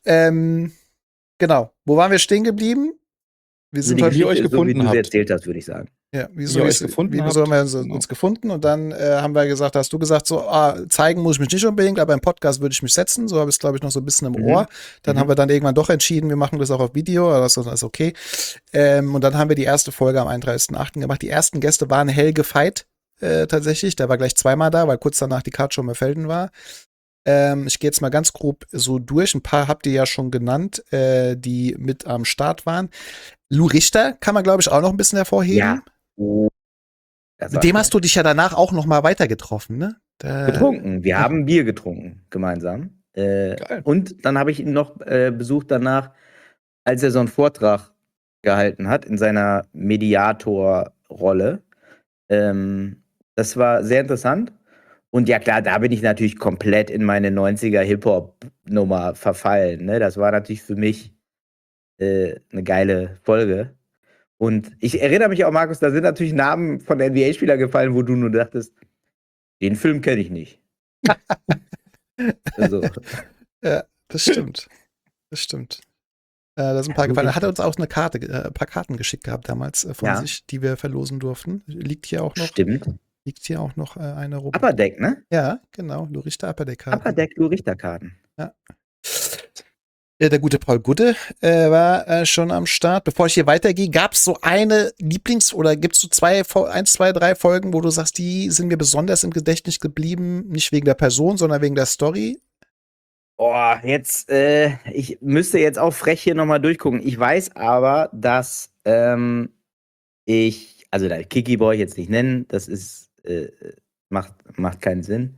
genau. Wo waren wir stehen geblieben? Wir sind die heute, Geschichte euch so wie gefunden du sie habt. erzählt hast, würde ich sagen. ja, ihr euch gefunden wieso haben wir habt. uns gefunden? Und dann hast du gesagt, so, zeigen muss ich mich nicht unbedingt, aber im Podcast würde ich mich setzen. So habe ich es, glaube ich, noch so ein bisschen im Ohr. Dann haben wir dann irgendwann doch entschieden, wir machen das auch auf Video, aber das ist okay. Und dann haben wir die erste Folge am 31.08. gemacht. Die ersten Gäste waren Helge Veit tatsächlich. Der war gleich 2-mal da, weil kurz danach die Karte schon Felden war. Ich gehe jetzt mal ganz grob so durch. Ein paar habt ihr ja schon genannt, die mit am Start waren. Lou Richter kann man, glaube ich, auch noch ein bisschen hervorheben. Ja. Mit dem hast du dich ja danach auch noch mal weiter getroffen, ne? Getrunken. Wir haben Bier getrunken, gemeinsam. Geil. Und dann habe ich ihn noch besucht danach, als er so einen Vortrag gehalten hat in seiner Mediator-Rolle. Das war sehr interessant. Und ja klar, da bin ich natürlich komplett in meine 90er Hip-Hop-Nummer verfallen. Ne? Das war natürlich für mich eine geile Folge. Und ich erinnere mich auch, Markus, da sind natürlich Namen von NBA-Spielern gefallen, wo du nur dachtest, den Film kenne ich nicht. Also. Ja, das stimmt. Das stimmt. Da sind ein paar gefallen. Er hat uns auch ein paar Karten geschickt gehabt damals von sich, die wir verlosen durften. Liegt hier auch noch. Stimmt. Liegt hier auch noch eine Rubrik. Upper Deck, ne? Ja, genau. Lou Richter Upper Deck Karten. Upper Deck Lou Richter Karten. Ja. Der gute Paul Gudde war schon am Start. Bevor ich hier weitergehe, gab es so eine oder gibt es so 1, 2, 3 Folgen, wo du sagst, die sind mir besonders im Gedächtnis geblieben, nicht wegen der Person, sondern wegen der Story? Oh, jetzt, ich müsste jetzt auch frech hier nochmal durchgucken. Ich weiß aber, dass also da Kiki brauche ich jetzt nicht nennen, das ist, macht keinen Sinn.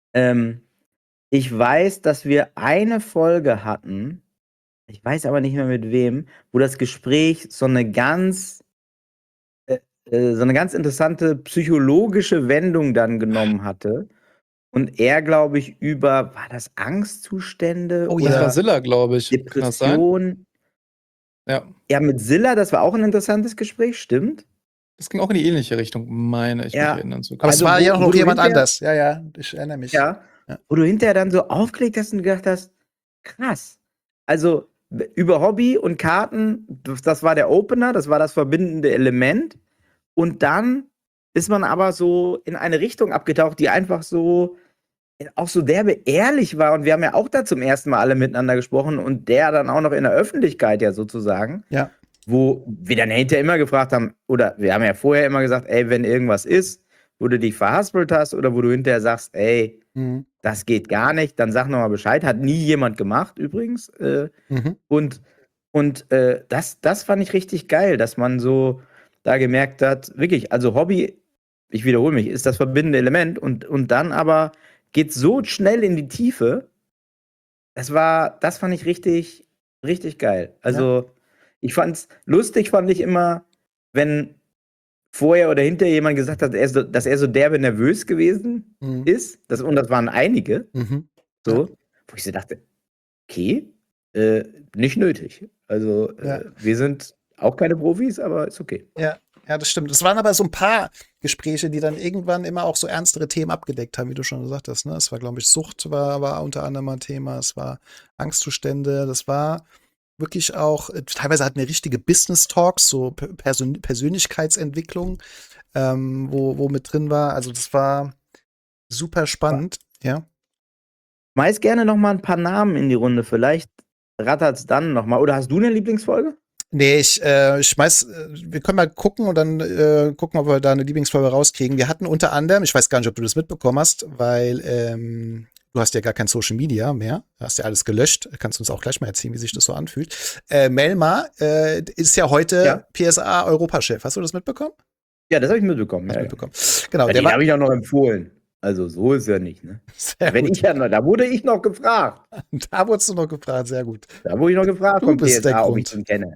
Ich weiß, dass wir eine Folge hatten, ich weiß aber nicht mehr mit wem, wo das Gespräch so eine ganz interessante psychologische Wendung dann genommen hatte. Und er, glaube ich, war das Angstzustände Das oder war Silla, glaube ich. Kann das sein? Depression? Ja. Ja, mit Silla, das war auch ein interessantes Gespräch, stimmt. Das ging auch in die ähnliche Richtung, meine ich mich Ja. erinnern zu Aber können. es Also, war ja wo noch du jemand hinterher- anders. Ja, ja, ich erinnere mich. Ja, Ja. wo du hinterher dann so aufgelegt hast und gedacht hast, krass. Also über Hobby und Karten, das war der Opener, das war das verbindende Element. Und dann ist man aber so in eine Richtung abgetaucht, die einfach so auch so derbe ehrlich war. Und wir haben ja auch da zum ersten Mal alle miteinander gesprochen und der dann auch noch in der Öffentlichkeit ja sozusagen. Ja. Wo wir dann hinterher immer gefragt haben, oder wir haben ja vorher immer gesagt, ey, wenn irgendwas ist, wo du dich verhaspelt hast oder wo du hinterher sagst, ey, Mhm. das geht gar nicht, dann sag nochmal Bescheid. Hat nie jemand gemacht übrigens. Mhm. Und das fand ich richtig geil, dass man so da gemerkt hat, wirklich, also Hobby, ich wiederhole mich, ist das verbindende Element und dann aber geht so schnell in die Tiefe. Das fand ich richtig, richtig geil. Also ich fand's lustig, fand ich immer, wenn vorher oder hinterher jemand gesagt hat, dass er so derbe nervös gewesen Mhm. ist. Und das waren einige. Mhm. So, wo ich so dachte, okay, nicht nötig. Also, Ja. wir sind auch keine Profis, aber ist okay. Ja, das stimmt. Es waren aber so ein paar Gespräche, die dann irgendwann immer auch so ernstere Themen abgedeckt haben, wie du schon gesagt hast. Ne? Es war, glaube ich, Sucht war unter anderem ein Thema. Es war Angstzustände. Das war wirklich auch, teilweise hatten wir richtige Business-Talks, so Persönlichkeitsentwicklung, wo mit drin war. Also das war super spannend. Ja. Schmeiß gerne noch mal ein paar Namen in die Runde. Vielleicht rattert's dann noch mal. Oder hast du eine Lieblingsfolge? Nee, wir können mal gucken und dann gucken, ob wir da eine Lieblingsfolge rauskriegen. Wir hatten unter anderem, ich weiß gar nicht, ob du das mitbekommen hast, weil du hast ja gar kein Social Media mehr, du hast ja alles gelöscht. Kannst du uns auch gleich mal erzählen, wie sich das so anfühlt. Melma ist ja heute PSA Europachef. Hast du das mitbekommen? Ja, das habe ich mitbekommen. Hast Ja, mitbekommen. Genau, ja. der Den habe ich auch noch empfohlen. Also so ist ja nicht, ne? Sehr Wenn gut. ich ja noch, da wurde ich noch gefragt. Da wurdest du noch gefragt, sehr gut. Da wurde ich noch gefragt Du vom bist der PSA, ob ich Grund. den kenne.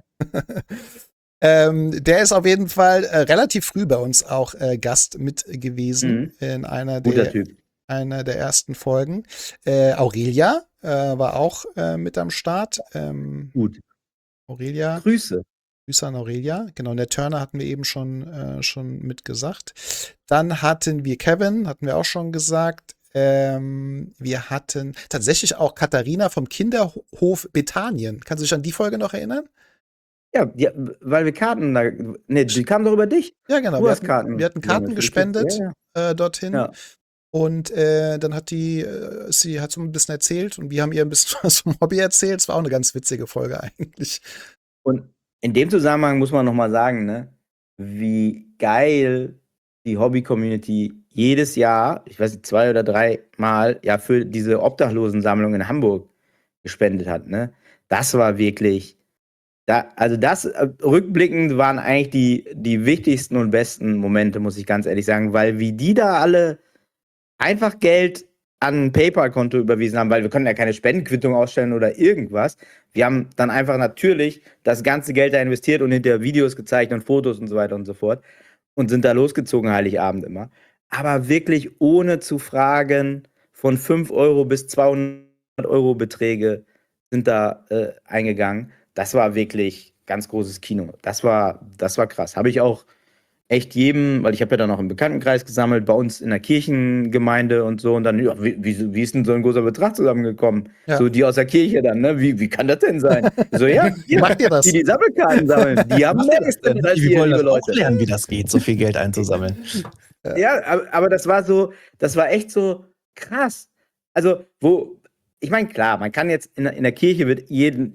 Der ist auf jeden Fall relativ früh bei uns auch Gast mit gewesen in einer Guter Typ. der ersten Folgen. Aurelia war auch mit am Start. Gut. Aurelia. Grüße. Grüße an Aurelia. Genau, der Turner hatten wir eben schon mitgesagt. Dann hatten wir Kevin, hatten wir auch schon gesagt. Wir hatten tatsächlich auch Katharina vom Kinderhof Bethanien. Kannst du dich an die Folge noch erinnern? Ja, weil wir Karten da. Ne, die kamen doch über dich. Ja, genau. Du hast Karten. Wir hatten Karten gespendet dorthin. Ja. Und dann hat sie hat so ein bisschen erzählt und wir haben ihr ein bisschen was vom Hobby erzählt. Es war auch eine ganz witzige Folge eigentlich. Und in dem Zusammenhang muss man noch mal sagen, ne, wie geil die Hobby-Community jedes Jahr, ich weiß nicht, 2 oder 3 Mal, ja, für diese Obdachlosensammlung in Hamburg gespendet hat, ne? Das war wirklich, rückblickend waren eigentlich die wichtigsten und besten Momente, muss ich ganz ehrlich sagen, weil wie die da alle einfach Geld an ein PayPal-Konto überwiesen haben, weil wir können ja keine Spendenquittung ausstellen oder irgendwas. Wir haben dann einfach natürlich das ganze Geld da investiert und hinterher Videos gezeigt und Fotos und so weiter und so fort und sind da losgezogen Heiligabend immer. Aber wirklich ohne zu fragen, von 5 Euro bis 200 Euro Beträge sind da eingegangen. Das war wirklich ganz großes Kino. Das war krass. Habe ich auch echt jedem, weil ich habe ja dann auch im Bekanntenkreis gesammelt, bei uns in der Kirchengemeinde und so. Und dann, ja, wie ist denn so ein großer Betrag zusammengekommen? Ja. So die aus der Kirche dann, ne? Wie kann das denn sein? So, ja, Wie macht ihr das? die Sammelkarten sammeln, die haben meistens als Die ihr, wollen das liebe auch Leute. lernen, wie das geht, so viel Geld einzusammeln. Ja, aber das war echt so krass. Also, ich meine, klar, man kann jetzt in der Kirche wird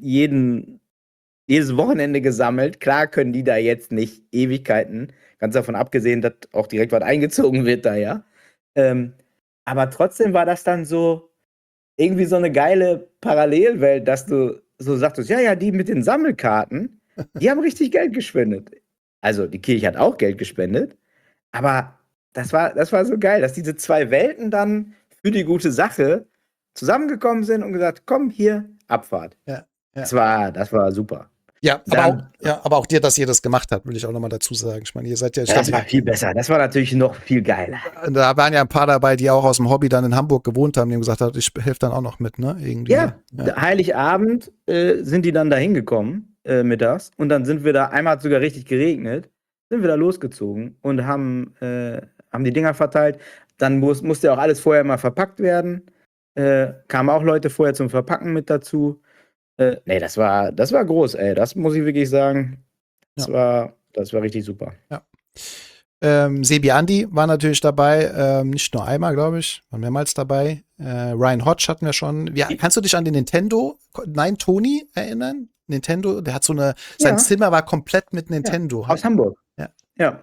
jedes Wochenende gesammelt. Klar können die da jetzt nicht Ewigkeiten, ganz davon abgesehen, dass auch direkt was eingezogen wird da, ja. Aber trotzdem war das dann so irgendwie so eine geile Parallelwelt, dass du so sagtest, ja, die mit den Sammelkarten, die haben richtig Geld gespendet. Also die Kirche hat auch Geld gespendet, aber das war so geil, dass diese zwei Welten dann für die gute Sache zusammengekommen sind und gesagt, komm, hier, Abfahrt. Ja. Das war super. Ja, Dann- aber auch dir, dass ihr das gemacht habt, will ich auch nochmal dazu sagen. Ich meine, ihr seid ja, ich Ja, das glaub, war viel besser. Das war natürlich noch viel geiler. da waren ja ein paar dabei, die auch aus dem Hobby dann in Hamburg gewohnt haben, die haben gesagt haben, ich helfe dann auch noch mit, ne? Irgendwie. Ja, Heiligabend sind die dann da hingekommen, mittags. Und dann sind wir da, einmal hat es sogar richtig geregnet. sind wir da losgezogen und haben die Dinger verteilt. Dann musste ja auch alles vorher mal verpackt werden. Kamen auch Leute vorher zum Verpacken mit dazu. Nee, das war groß, ey. Das muss ich wirklich sagen. Das war richtig super. Ja. Sebi Andi war natürlich dabei, nicht nur einmal, glaube ich, war mehrmals dabei. Ryan Hodge hatten wir schon. Kannst du dich an den Nintendo, nein, Tony erinnern? Nintendo, der hat sein Zimmer war komplett mit Nintendo. Aus Hamburg. Ja.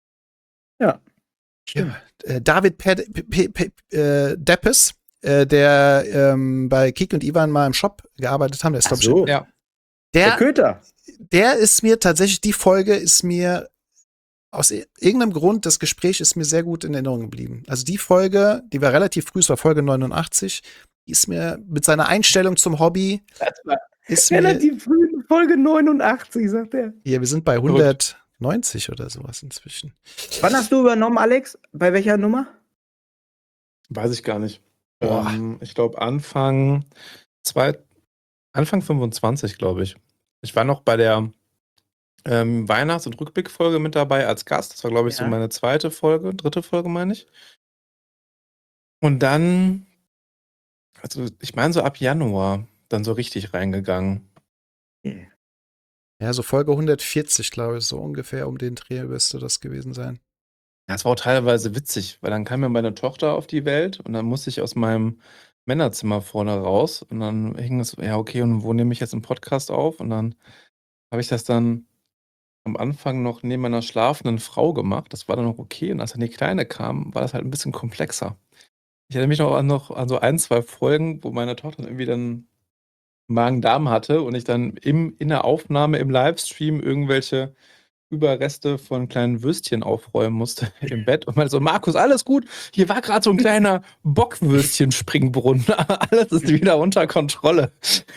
Stimmt. Ja. David Deppes, der bei Kik und Ivan mal im Shop gearbeitet haben, der ist, glaube ich, Ja. Der Köter. Der ist mir tatsächlich, die Folge ist mir aus irgendeinem Grund, das Gespräch ist mir sehr gut in Erinnerung geblieben. Also die Folge, die war relativ früh, es war Folge 89, die ist mir mit seiner Einstellung zum Hobby ist relativ früh, Folge 89, sagt er. Ja, wir sind bei 190 oder sowas inzwischen. Wann hast du übernommen, Alex? Bei welcher Nummer? Weiß ich gar nicht. Ich glaube Anfang 25, glaube ich. Ich war noch bei der Weihnachts- und Rückblickfolge mit dabei als Gast. Das war, glaube ich, so meine dritte Folge, meine ich. Und dann, also ich meine so ab Januar, dann so richtig reingegangen. Ja, so Folge 140, glaube ich, so ungefähr um den Dreh müsste das gewesen sein. Ja, es war auch teilweise witzig, weil dann kam ja meine Tochter auf die Welt und dann musste ich aus meinem Männerzimmer vorne raus und dann hing es, ja okay, und wo nehme ich jetzt einen Podcast auf? Und dann habe ich das dann am Anfang noch neben meiner schlafenden Frau gemacht. Das war dann noch okay. Und als dann die Kleine kam, war das halt ein bisschen komplexer. Ich erinnere mich noch an so 1, 2 Folgen, wo meine Tochter irgendwie dann Magen-Darm hatte und ich dann in der Aufnahme, im Livestream irgendwelche Überreste von kleinen Würstchen aufräumen musste im Bett und meinte so, Markus, alles gut? Hier war gerade so ein kleiner Bockwürstchen-Springbrunnen. Alles ist wieder unter Kontrolle.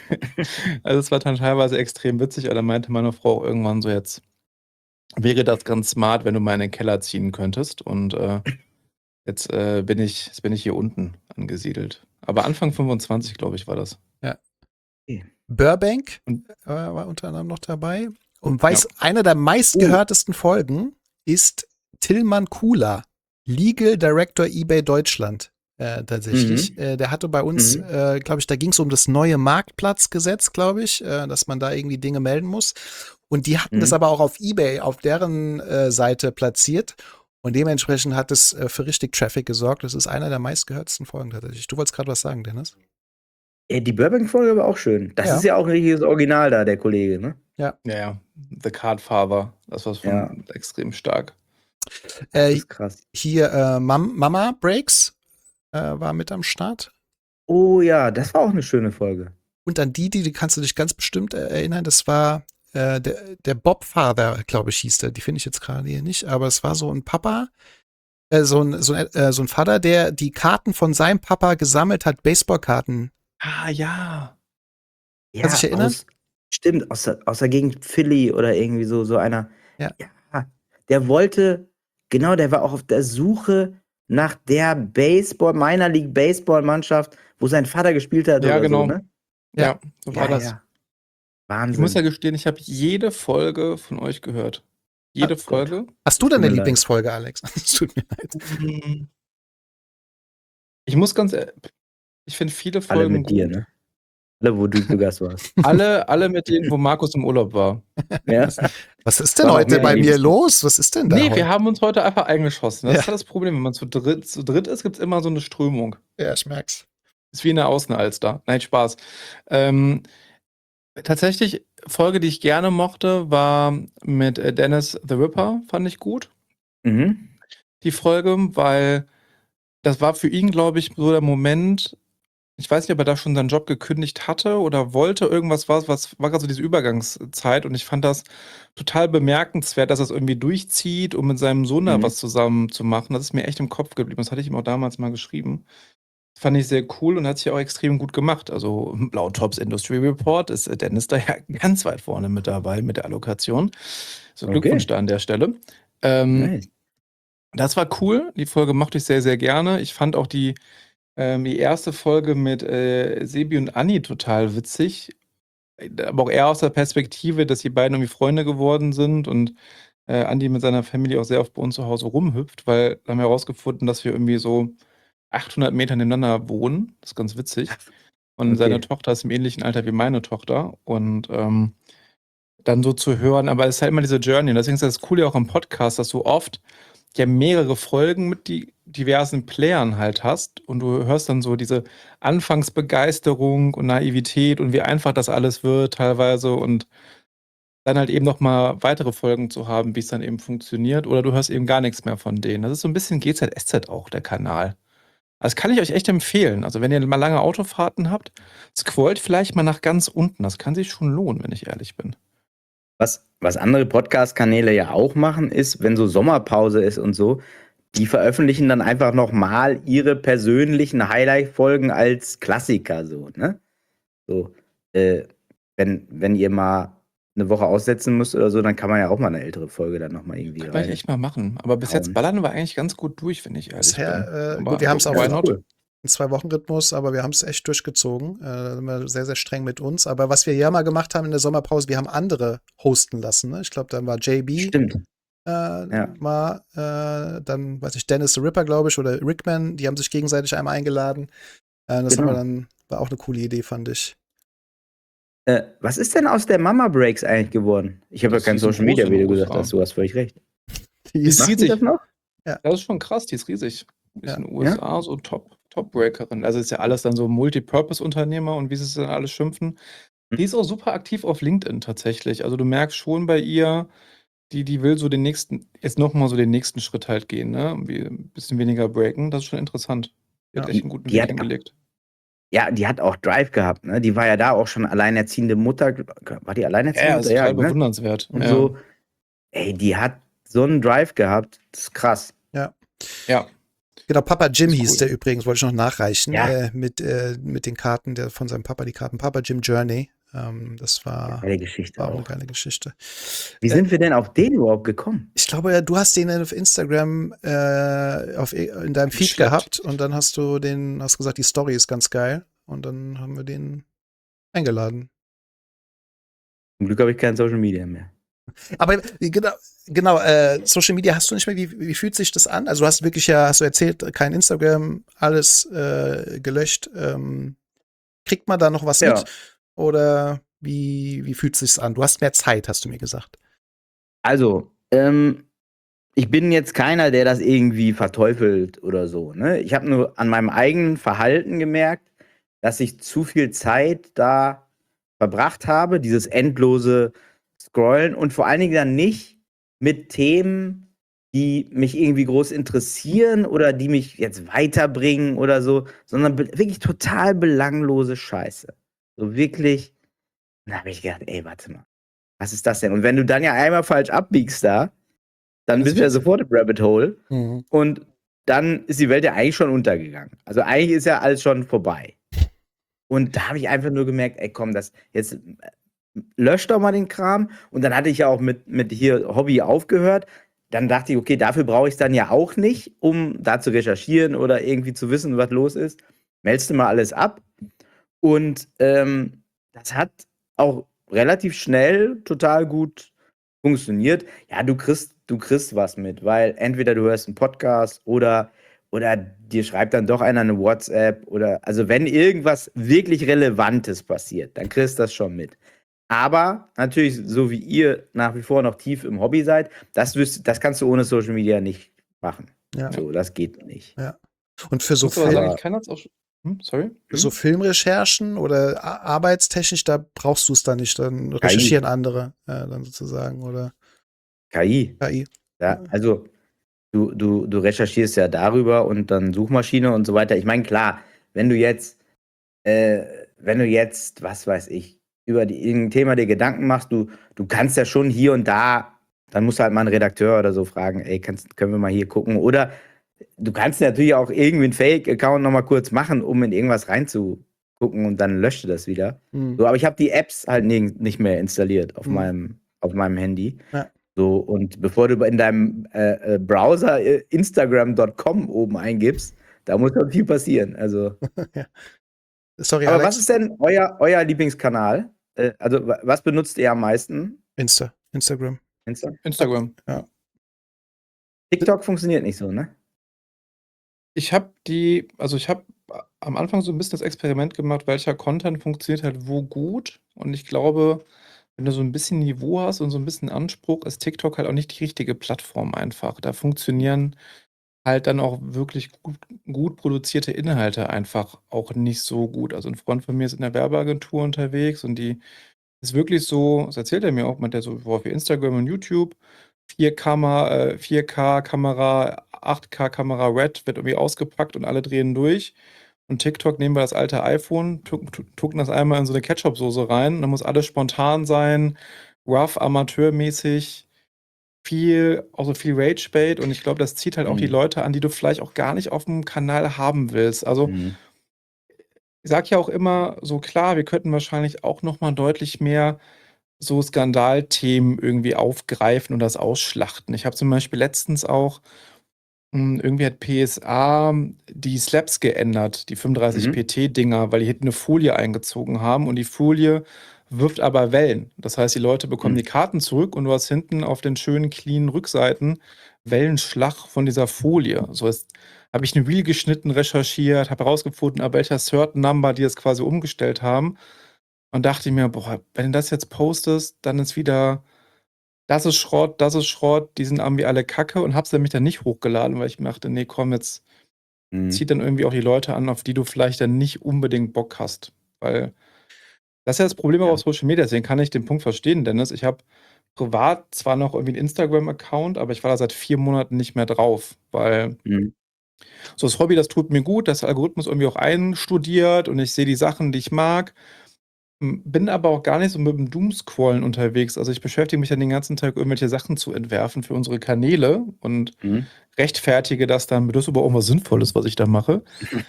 Also es war dann teilweise extrem witzig, aber dann meinte meine Frau auch irgendwann so, jetzt wäre das ganz smart, wenn du mal in den Keller ziehen könntest. Und jetzt bin ich hier unten angesiedelt. Aber Anfang 25, glaube ich, war das. Ja. Burbank war unter anderem noch dabei. Und einer der meistgehörtesten Folgen ist Tillmann Kula, Legal Director eBay Deutschland. Tatsächlich. Der hatte bei uns, glaube ich, da ging es um das neue Marktplatzgesetz, glaube ich, dass man da irgendwie Dinge melden muss. Und die hatten das aber auch auf eBay, auf deren Seite platziert. Und dementsprechend hat es für richtig Traffic gesorgt. Das ist einer der meistgehörtesten Folgen tatsächlich. Du wolltest gerade was sagen, Dennis? Die Burbank-Folge war auch schön. Das ist ja auch ein richtiges Original da, der Kollege, ne? Ja. The Card Father. Das war schon extrem stark. Das ist krass. Hier Mama Breaks war mit am Start. Oh ja, das war auch eine schöne Folge. Und an die kannst du dich ganz bestimmt erinnern, das war der Bob Father, glaube ich, hieß der. Die finde ich jetzt gerade hier nicht, aber es war so ein Papa, so ein Vater, der die Karten von seinem Papa gesammelt hat, Baseballkarten. Ah, ja. Kannst du dich erinnern? Stimmt, aus der Gegend Philly oder irgendwie so einer. Ja. Der war auch auf der Suche nach der Minor League Baseball-Mannschaft, wo sein Vater gespielt hat. Ja, oder genau. So, ne? Ja, so war das. Ja. Wahnsinn. Ich muss ja gestehen, ich habe jede Folge von euch gehört. Jede Folge. Hast du denn eine Tut mir Lieblingsfolge, Alex? Es tut mir leid. Ich muss ganz ehrlich, ich finde viele Folgen Alle mit dir, ne? Alle, wo du zu Gast warst. Alle mit denen, wo Markus im Urlaub war. Ja. Was ist denn heute bei mir los? Was ist denn da? Nee, heute? wir haben uns heute einfach eingeschossen. Das ist halt das Problem. Wenn man zu dritt ist, gibt es immer so eine Strömung. Ja, ich merk's. Ist wie in der Außenalster. Nein, Spaß. Tatsächlich, Folge, die ich gerne mochte, war mit Dennis the Ripper, fand ich gut. Die Folge, weil das war für ihn, glaube ich, so der Moment. Ich weiß nicht, ob er da schon seinen Job gekündigt hatte oder wollte. Irgendwas war gerade so diese Übergangszeit und ich fand das total bemerkenswert, dass er es irgendwie durchzieht, um mit seinem Sohn da was zusammen zu machen. Das ist mir echt im Kopf geblieben. Das hatte ich ihm auch damals mal geschrieben. Das fand ich sehr cool und hat sich auch extrem gut gemacht. Also laut Tops Industry Report ist Dennis da ja ganz weit vorne mit dabei mit der Allokation. So Glückwunsch da an der Stelle. Nice. Das war cool. Die Folge mochte ich sehr, sehr gerne. Ich fand auch die erste Folge mit Sebi und Anni total witzig. Aber auch eher aus der Perspektive, dass die beiden irgendwie Freunde geworden sind und Andi mit seiner Family auch sehr oft bei uns zu Hause rumhüpft, weil wir haben herausgefunden, dass wir irgendwie so 800 Meter nebeneinander wohnen. Das ist ganz witzig. Und Okay. seine Tochter ist im ähnlichen Alter wie meine Tochter. Und dann so zu hören, aber es ist halt immer diese Journey. Und deswegen ist das Coole auch im Podcast, dass du oft ja mehrere Folgen mit die diversen Playern halt hast und du hörst dann so diese Anfangsbegeisterung und Naivität und wie einfach das alles wird teilweise und dann halt eben noch mal weitere Folgen zu haben, wie es dann eben funktioniert oder du hörst eben gar nichts mehr von denen. Das ist so ein bisschen GZSZ auch, der Kanal. Das kann ich euch echt empfehlen. Also wenn ihr mal lange Autofahrten habt, scrollt vielleicht mal nach ganz unten. Das kann sich schon lohnen, wenn ich ehrlich bin. Was andere Podcast-Kanäle ja auch machen, ist, wenn so Sommerpause ist und so, die veröffentlichen dann einfach nochmal ihre persönlichen Highlight-Folgen als Klassiker, so, ne? So, wenn ihr mal eine Woche aussetzen müsst oder so, dann kann man ja auch mal eine ältere Folge dann nochmal irgendwie Kann ich echt mal machen. Aber bis jetzt hauen. ballern wir eigentlich ganz gut durch, wenn ich ehrlich bin. Bisher, Aber gut, wir haben es auch why not? in 2-Wochen-Rhythmus, aber wir haben es echt durchgezogen. Da sind wir sehr, sehr streng mit uns. Aber was wir ja mal gemacht haben in der Sommerpause, wir haben andere hosten lassen. Ne? Ich glaube, dann war JB Stimmt. mal, dann, weiß ich, Dennis the Ripper, glaube ich, oder Rickman, die haben sich gegenseitig einmal eingeladen. Das Genau. haben wir dann, war auch eine coole Idee, fand ich. Was ist denn aus der Mama Breaks eigentlich geworden? Ich habe ja Das kein ist ein Social Media, groß wie in du den gesagt USA. hast. Du hast völlig recht. Die ist Macht die riesig. das noch? Das ist schon krass, die ist riesig. Die ist in den USA so Top-Breakerin. Also ist ja alles dann so Multipurpose-Unternehmer und wie sie es dann alles schimpfen. Die ist auch super aktiv auf LinkedIn tatsächlich. Also du merkst schon bei ihr, die will so den nächsten, jetzt nochmal so den nächsten Schritt halt gehen, ne? Ein bisschen weniger breaken. Das ist schon interessant. Die hat Ja. echt einen guten Die Weg hat- hingelegt. Ja, die hat auch Drive gehabt, ne? Die war ja da auch schon alleinerziehende Mutter. War die alleinerziehende Ja, Mutter? ist total ne? bewundernswert. Und ja. so. Ey, die hat so einen Drive gehabt. Das ist krass. Ja. Genau, Papa Jim Das ist hieß cool. der übrigens, wollte ich noch nachreichen, Ja. mit den Karten von seinem Papa, die Karten Papa Jim Journey. Das war Geile Geschichte auch eine auch. geile Geschichte. Wie sind wir denn auf den überhaupt gekommen? Ich glaube, ja, du hast den auf Instagram in deinem Feed Geschleppt. gehabt und dann hast gesagt, die Story ist ganz geil und dann haben wir den eingeladen. Zum Glück habe ich kein Social Media mehr. Aber genau, Social Media hast du nicht mehr. Wie fühlt sich das an? Also du hast wirklich hast du erzählt, kein Instagram, alles gelöscht. Kriegt man da noch was Ja. mit? Oder wie fühlt es sich an? Du hast mehr Zeit, hast du mir gesagt. Also, ich bin jetzt keiner, der das irgendwie verteufelt oder so. Ne? Ich habe nur an meinem eigenen Verhalten gemerkt, dass ich zu viel Zeit da verbracht habe, dieses endlose Scrollen und vor allen Dingen dann nicht mit Themen, die mich irgendwie groß interessieren oder die mich jetzt weiterbringen oder so, sondern wirklich total belanglose Scheiße. So wirklich, da habe ich gedacht, ey, warte mal, was ist das denn? Und wenn du dann ja einmal falsch abbiegst da, dann bist du ja sofort im Rabbit Hole und dann ist die Welt ja eigentlich schon untergegangen. Also eigentlich ist ja alles schon vorbei. Und da habe ich einfach nur gemerkt, ey komm, jetzt lösch doch mal den Kram. Und dann hatte ich ja auch mit hier Hobby aufgehört. Dann dachte ich, okay, dafür brauche ich es dann ja auch nicht, um da zu recherchieren oder irgendwie zu wissen, was los ist. Meldest du mal alles ab. Und das hat auch relativ schnell total gut funktioniert. Ja, du kriegst was mit, weil entweder du hörst einen Podcast oder dir schreibt dann doch einer eine WhatsApp oder also wenn irgendwas wirklich Relevantes passiert, dann kriegst du das schon mit. Aber natürlich, so wie ihr nach wie vor noch tief im Hobby seid, das kannst du ohne Social Media nicht machen. Ja. So, das geht nicht. Und für so Muss aber sagen, Film, ich kann das auch. Sorry? für so Filmrecherchen oder arbeitstechnisch, da brauchst du es dann nicht. Dann recherchieren andere dann sozusagen oder KI. Ja, also du recherchierst ja darüber und dann Suchmaschine und so weiter. Ich meine, klar, wenn du jetzt, was weiß ich, über irgendein Thema dir Gedanken machst, du kannst ja schon hier und da, dann musst du halt mal einen Redakteur oder so fragen, ey, können wir mal hier gucken? Oder du kannst natürlich auch irgendwie einen Fake-Account nochmal kurz machen, um in irgendwas reinzugucken und dann löscht du das wieder. So, aber ich habe die Apps halt nicht mehr installiert auf meinem Handy. Ja. So, und bevor du in deinem Browser Instagram.com oben eingibst, da muss schon viel passieren. Also. Sorry, Aber Alex. was ist denn euer Lieblingskanal? Also, was benutzt ihr am meisten? Instagram. Instagram. TikTok funktioniert nicht so, ne? Ich habe am Anfang so ein bisschen das Experiment gemacht, welcher Content funktioniert halt wo gut. Und ich glaube, wenn du so ein bisschen Niveau hast und so ein bisschen Anspruch, ist TikTok halt auch nicht die richtige Plattform einfach. Da funktionieren halt dann auch wirklich gut produzierte Inhalte einfach auch nicht so gut. Also ein Freund von mir ist in der Werbeagentur unterwegs und die ist wirklich so, das erzählt er mir auch, meint er so, boah, für Instagram und YouTube, 4K-Kamera, 8K-Kamera Red wird irgendwie ausgepackt und alle drehen durch. Und TikTok nehmen wir das alte iPhone, tucken das einmal in so eine Ketchup-Soße rein. Dann muss alles spontan sein, rough, amateurmäßig, auch so viel Rage-Bait. Und ich glaube, das zieht halt auch die Leute an, die du vielleicht auch gar nicht auf dem Kanal haben willst. Also ich sage ja auch immer so, klar, wir könnten wahrscheinlich auch noch mal deutlich mehr so Skandalthemen irgendwie aufgreifen und das ausschlachten. Ich habe zum Beispiel letztens auch irgendwie hat PSA die Slaps geändert, die 35 PT-Dinger, weil die hinten eine Folie eingezogen haben und die Folie wirft aber Wellen. Das heißt, die Leute bekommen die Karten zurück und du hast hinten auf den schönen, cleanen Rückseiten Wellenschlag von dieser Folie. So habe ich eine Reel geschnitten, recherchiert, habe herausgefunden, ab welcher Certain Number die das quasi umgestellt haben und dachte mir, boah, wenn du das jetzt postest, dann ist wieder das ist Schrott, die sind irgendwie alle Kacke und hab's nämlich dann nicht hochgeladen, weil ich mir dachte, nee, komm, jetzt zieht dann irgendwie auch die Leute an, auf die du vielleicht dann nicht unbedingt Bock hast. Weil das ist ja das Problem auch auf Social Media, deswegen kann ich den Punkt verstehen, Dennis. Ich habe privat zwar noch irgendwie einen Instagram-Account, aber ich war da seit 4 Monaten nicht mehr drauf, weil so das Hobby, das tut mir gut, das Algorithmus irgendwie auch einstudiert und ich sehe die Sachen, die ich mag. Bin aber auch gar nicht so mit dem Doomscrollen unterwegs. Also ich beschäftige mich dann den ganzen Tag, irgendwelche Sachen zu entwerfen für unsere Kanäle und rechtfertige das dann, das ist aber auch was Sinnvolles, was ich da mache.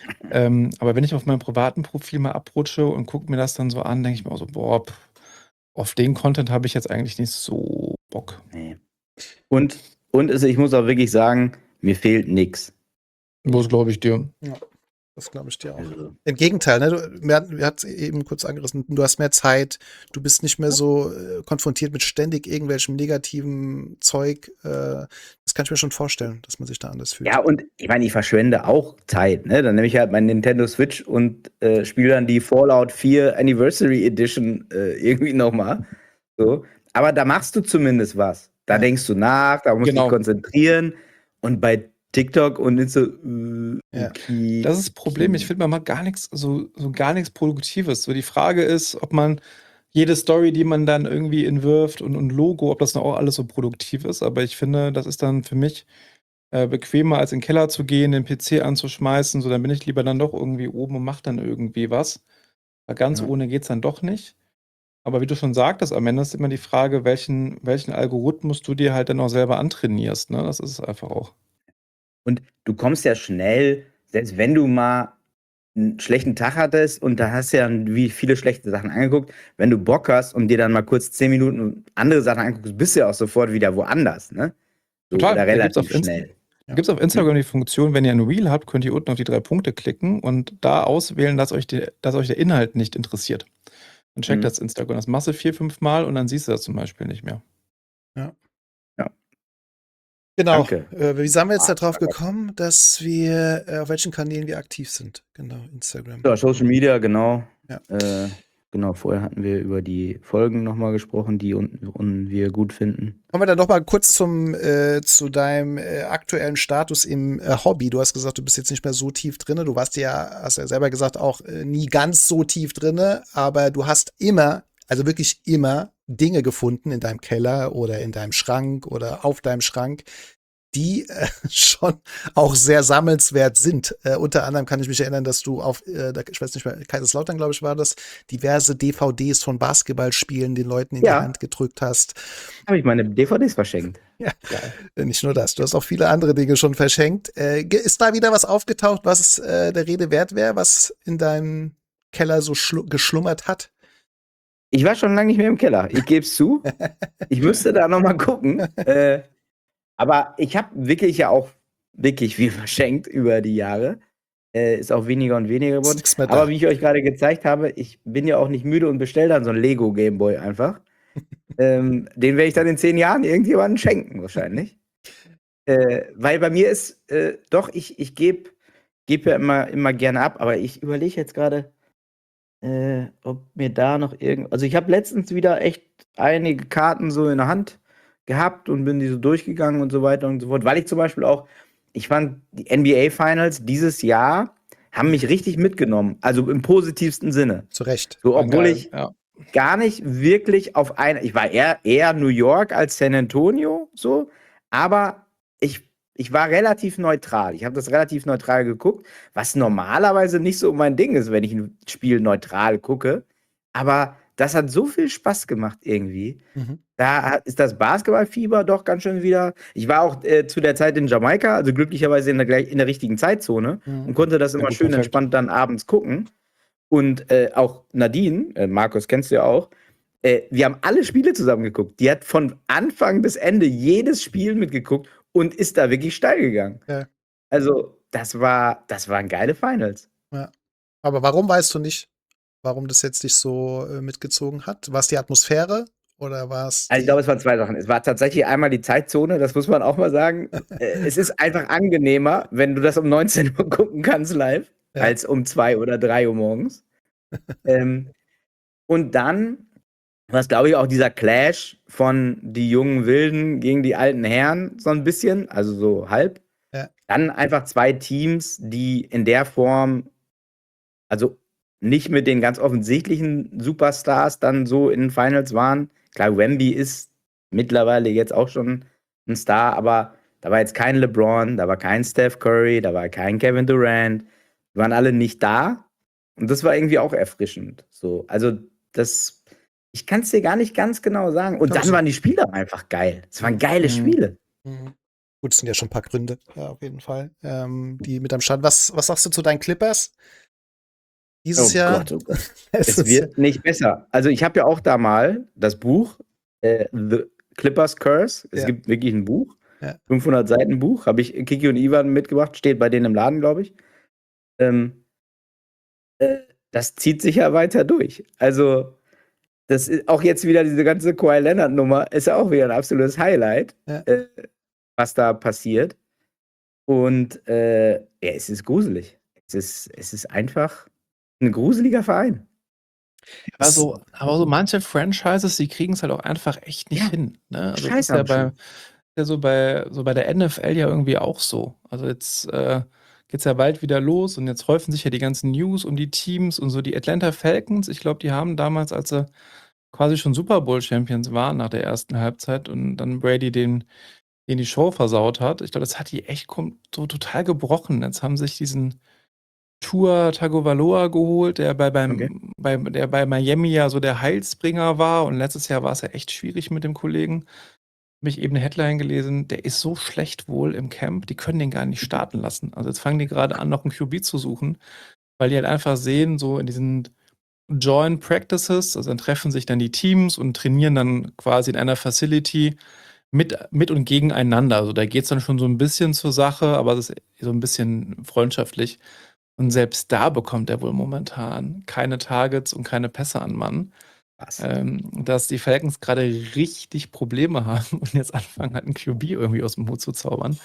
Aber wenn ich auf meinem privaten Profil mal abrutsche und gucke mir das dann so an, denke ich mir auch so, boah, auf den Content habe ich jetzt eigentlich nicht so Bock. Nee. Und also ich muss auch wirklich sagen, mir fehlt nix. Was glaube ich dir? Ja, das glaube ich dir auch. Also, Im Gegenteil, ne? Wir hatten es eben kurz angerissen, du hast mehr Zeit, du bist nicht mehr so konfrontiert mit ständig irgendwelchem negativen Zeug. Das kann ich mir schon vorstellen, dass man sich da anders fühlt. ja, und ich meine, ich verschwende auch Zeit, ne? Dann nehme ich halt meinen Nintendo Switch und spiele dann die Fallout 4 Anniversary Edition irgendwie nochmal. So. Aber da machst du zumindest was. Da denkst du nach, da musst du dich konzentrieren. Und bei TikTok und nicht so, okay. Das ist das Problem. Ich finde, man macht gar nichts, so gar nichts Produktives. So die Frage ist, ob man jede Story, die man dann irgendwie entwirft und Logo, ob das dann auch alles so produktiv ist. Aber ich finde, das ist dann für mich bequemer, als in den Keller zu gehen, den PC anzuschmeißen. So, dann bin ich lieber dann doch irgendwie oben und mache dann irgendwie was. Weil ganz ohne geht es dann doch nicht. Aber wie du schon sagtest, am Ende ist immer die Frage, welchen Algorithmus du dir halt dann auch selber antrainierst. Ne? Das ist es einfach auch. Und du kommst ja schnell, selbst wenn du mal einen schlechten Tag hattest und da hast du ja wie viele schlechte Sachen angeguckt, wenn du Bock hast und dir dann mal kurz 10 Minuten andere Sachen anguckst, bist du ja auch sofort wieder woanders, ne? So, Total. oder relativ schnell. Da gibt es auf Instagram die Funktion, wenn ihr ein Reel habt, könnt ihr unten auf die 3 Punkte klicken und da auswählen, dass euch der Inhalt nicht interessiert. Dann checkt das Instagram. Das machst du 4, 5 Mal und dann siehst du das zum Beispiel nicht mehr. Ja. Ja. Genau. Danke. Wie sind wir jetzt darauf gekommen, dass wir, auf welchen Kanälen wir aktiv sind? Genau, Instagram. Ja, Social Media, genau. Ja. Genau, vorher hatten wir über die Folgen nochmal gesprochen, die wir gut finden. Kommen wir dann noch mal kurz zu deinem aktuellen Status im Hobby. Du hast gesagt, du bist jetzt nicht mehr so tief drinne. Du warst ja, hast ja selber gesagt, auch nie ganz so tief drinne, aber du hast immer, also wirklich immer Dinge gefunden in deinem Keller oder in deinem Schrank oder auf deinem Schrank, die schon auch sehr sammelnswert sind. Unter anderem kann ich mich erinnern, dass du auf, ich weiß nicht mehr, Kaiserslautern, glaube ich, war das, diverse DVDs von Basketballspielen den Leuten in die Hand gedrückt hast. Habe ich meine DVDs verschenkt. Ja, nicht nur das, du hast auch viele andere Dinge schon verschenkt. Ist da wieder was aufgetaucht, was der Rede wert wäre, was in deinem Keller so geschlummert hat? Ich war schon lange nicht mehr im Keller, ich gebe es zu. Ich müsste da nochmal gucken. Aber ich habe wirklich viel verschenkt über die Jahre. Ist auch weniger und weniger geworden. Aber wie ich euch gerade gezeigt habe, ich bin ja auch nicht müde und bestelle dann so ein Lego Gameboy einfach. Den werde ich dann in 10 Jahren irgendjemandem schenken, wahrscheinlich. Weil bei mir ist, doch, ich gebe ja immer gerne ab, aber ich überlege jetzt gerade, ob mir da noch also ich habe letztens wieder echt einige Karten so in der Hand gehabt und bin die so durchgegangen und so weiter und so fort, weil ich zum Beispiel auch, ich fand die NBA Finals dieses Jahr haben mich richtig mitgenommen, also im positivsten Sinne. Zu Recht. So, obwohl Geil, ich ja. gar nicht wirklich ich war eher New York als San Antonio, so, aber ich war relativ neutral. Ich habe das relativ neutral geguckt, was normalerweise nicht so mein Ding ist, wenn ich ein Spiel neutral gucke. Aber das hat so viel Spaß gemacht irgendwie. Mhm. Da ist das Basketballfieber doch ganz schön wieder. Ich war auch zu der Zeit in Jamaika, also glücklicherweise in der richtigen Zeitzone und konnte das Ja, immer gut, schön perfekt. entspannt dann abends gucken. Und auch Nadine, Markus kennst du ja auch, wir haben alle Spiele zusammen geguckt. Die hat von Anfang bis Ende jedes Spiel mitgeguckt und ist da wirklich steil gegangen. Ja. Also, das waren geile Finals. Ja. Aber warum weißt du nicht, warum das jetzt dich so mitgezogen hat? War es die Atmosphäre oder war es Also, ich glaube, es waren 2 Sachen. Es war tatsächlich einmal die Zeitzone, das muss man auch mal sagen. Es ist einfach angenehmer, wenn du das um 19 Uhr gucken kannst live, Ja. als um 2 oder 3 Uhr morgens. Und dann war es, glaube ich, auch dieser Clash von die jungen Wilden gegen die alten Herren so ein bisschen, also so halb. Ja. Dann einfach 2 Teams, die in der Form, also nicht mit den ganz offensichtlichen Superstars dann so in den Finals waren. Klar, Wemby ist mittlerweile jetzt auch schon ein Star, aber da war jetzt kein LeBron, da war kein Steph Curry, da war kein Kevin Durant. Die waren alle nicht da. Und das war irgendwie auch erfrischend. So, also ich kann es dir gar nicht ganz genau sagen. Und Doch, dann so. waren die Spiele auch einfach geil. Es waren geile Spiele. Gut, es sind ja schon ein paar Gründe, ja, auf jeden Fall, die mit am Start. Was sagst du zu deinen Clippers? Dieses Jahr? Oh Gott. Es wird nicht besser. Also ich habe ja auch da mal das Buch The Clippers Curse. Es gibt wirklich ein Buch. Ja. 500 Seiten Buch. Habe ich Kiki und Ivan mitgebracht. Steht bei denen im Laden, glaube ich. Das zieht sich ja weiter durch. Also das ist auch jetzt wieder diese ganze Kawhi Leonard Nummer. Ist ja auch wieder ein absolutes Highlight, Ja. was da passiert. Und es ist gruselig. Es ist einfach ein gruseliger Verein. Aber so manche Franchises, die kriegen es halt auch einfach echt nicht hin. Ne? Also das ist ja so bei der NFL ja irgendwie auch so. Also jetzt geht's ja bald wieder los und jetzt häufen sich ja die ganzen News um die Teams und so. Die Atlanta Falcons, ich glaube, die haben damals, als sie quasi schon Super Bowl Champions waren nach der ersten Halbzeit und dann Brady den die Show versaut hat, ich glaube, das hat die echt so total gebrochen. Jetzt haben sich diesen Tua Tagovailoa geholt, der bei Miami ja so der Heilsbringer war und letztes Jahr war es ja echt schwierig mit dem Kollegen. Habe ich eben eine Headline gelesen, der ist so schlecht wohl im Camp, die können den gar nicht starten lassen. Also jetzt fangen die gerade an, noch einen QB zu suchen, weil die halt einfach sehen, so in diesen Joint Practices, also dann treffen sich dann die Teams und trainieren dann quasi in einer Facility mit und gegeneinander. Also da geht es dann schon so ein bisschen zur Sache, aber es ist so ein bisschen freundschaftlich. Und selbst da bekommt er wohl momentan keine Targets und keine Pässe an Mann. Dass die Falcons gerade richtig Probleme haben und jetzt anfangen, halt einen QB irgendwie aus dem Hut zu zaubern.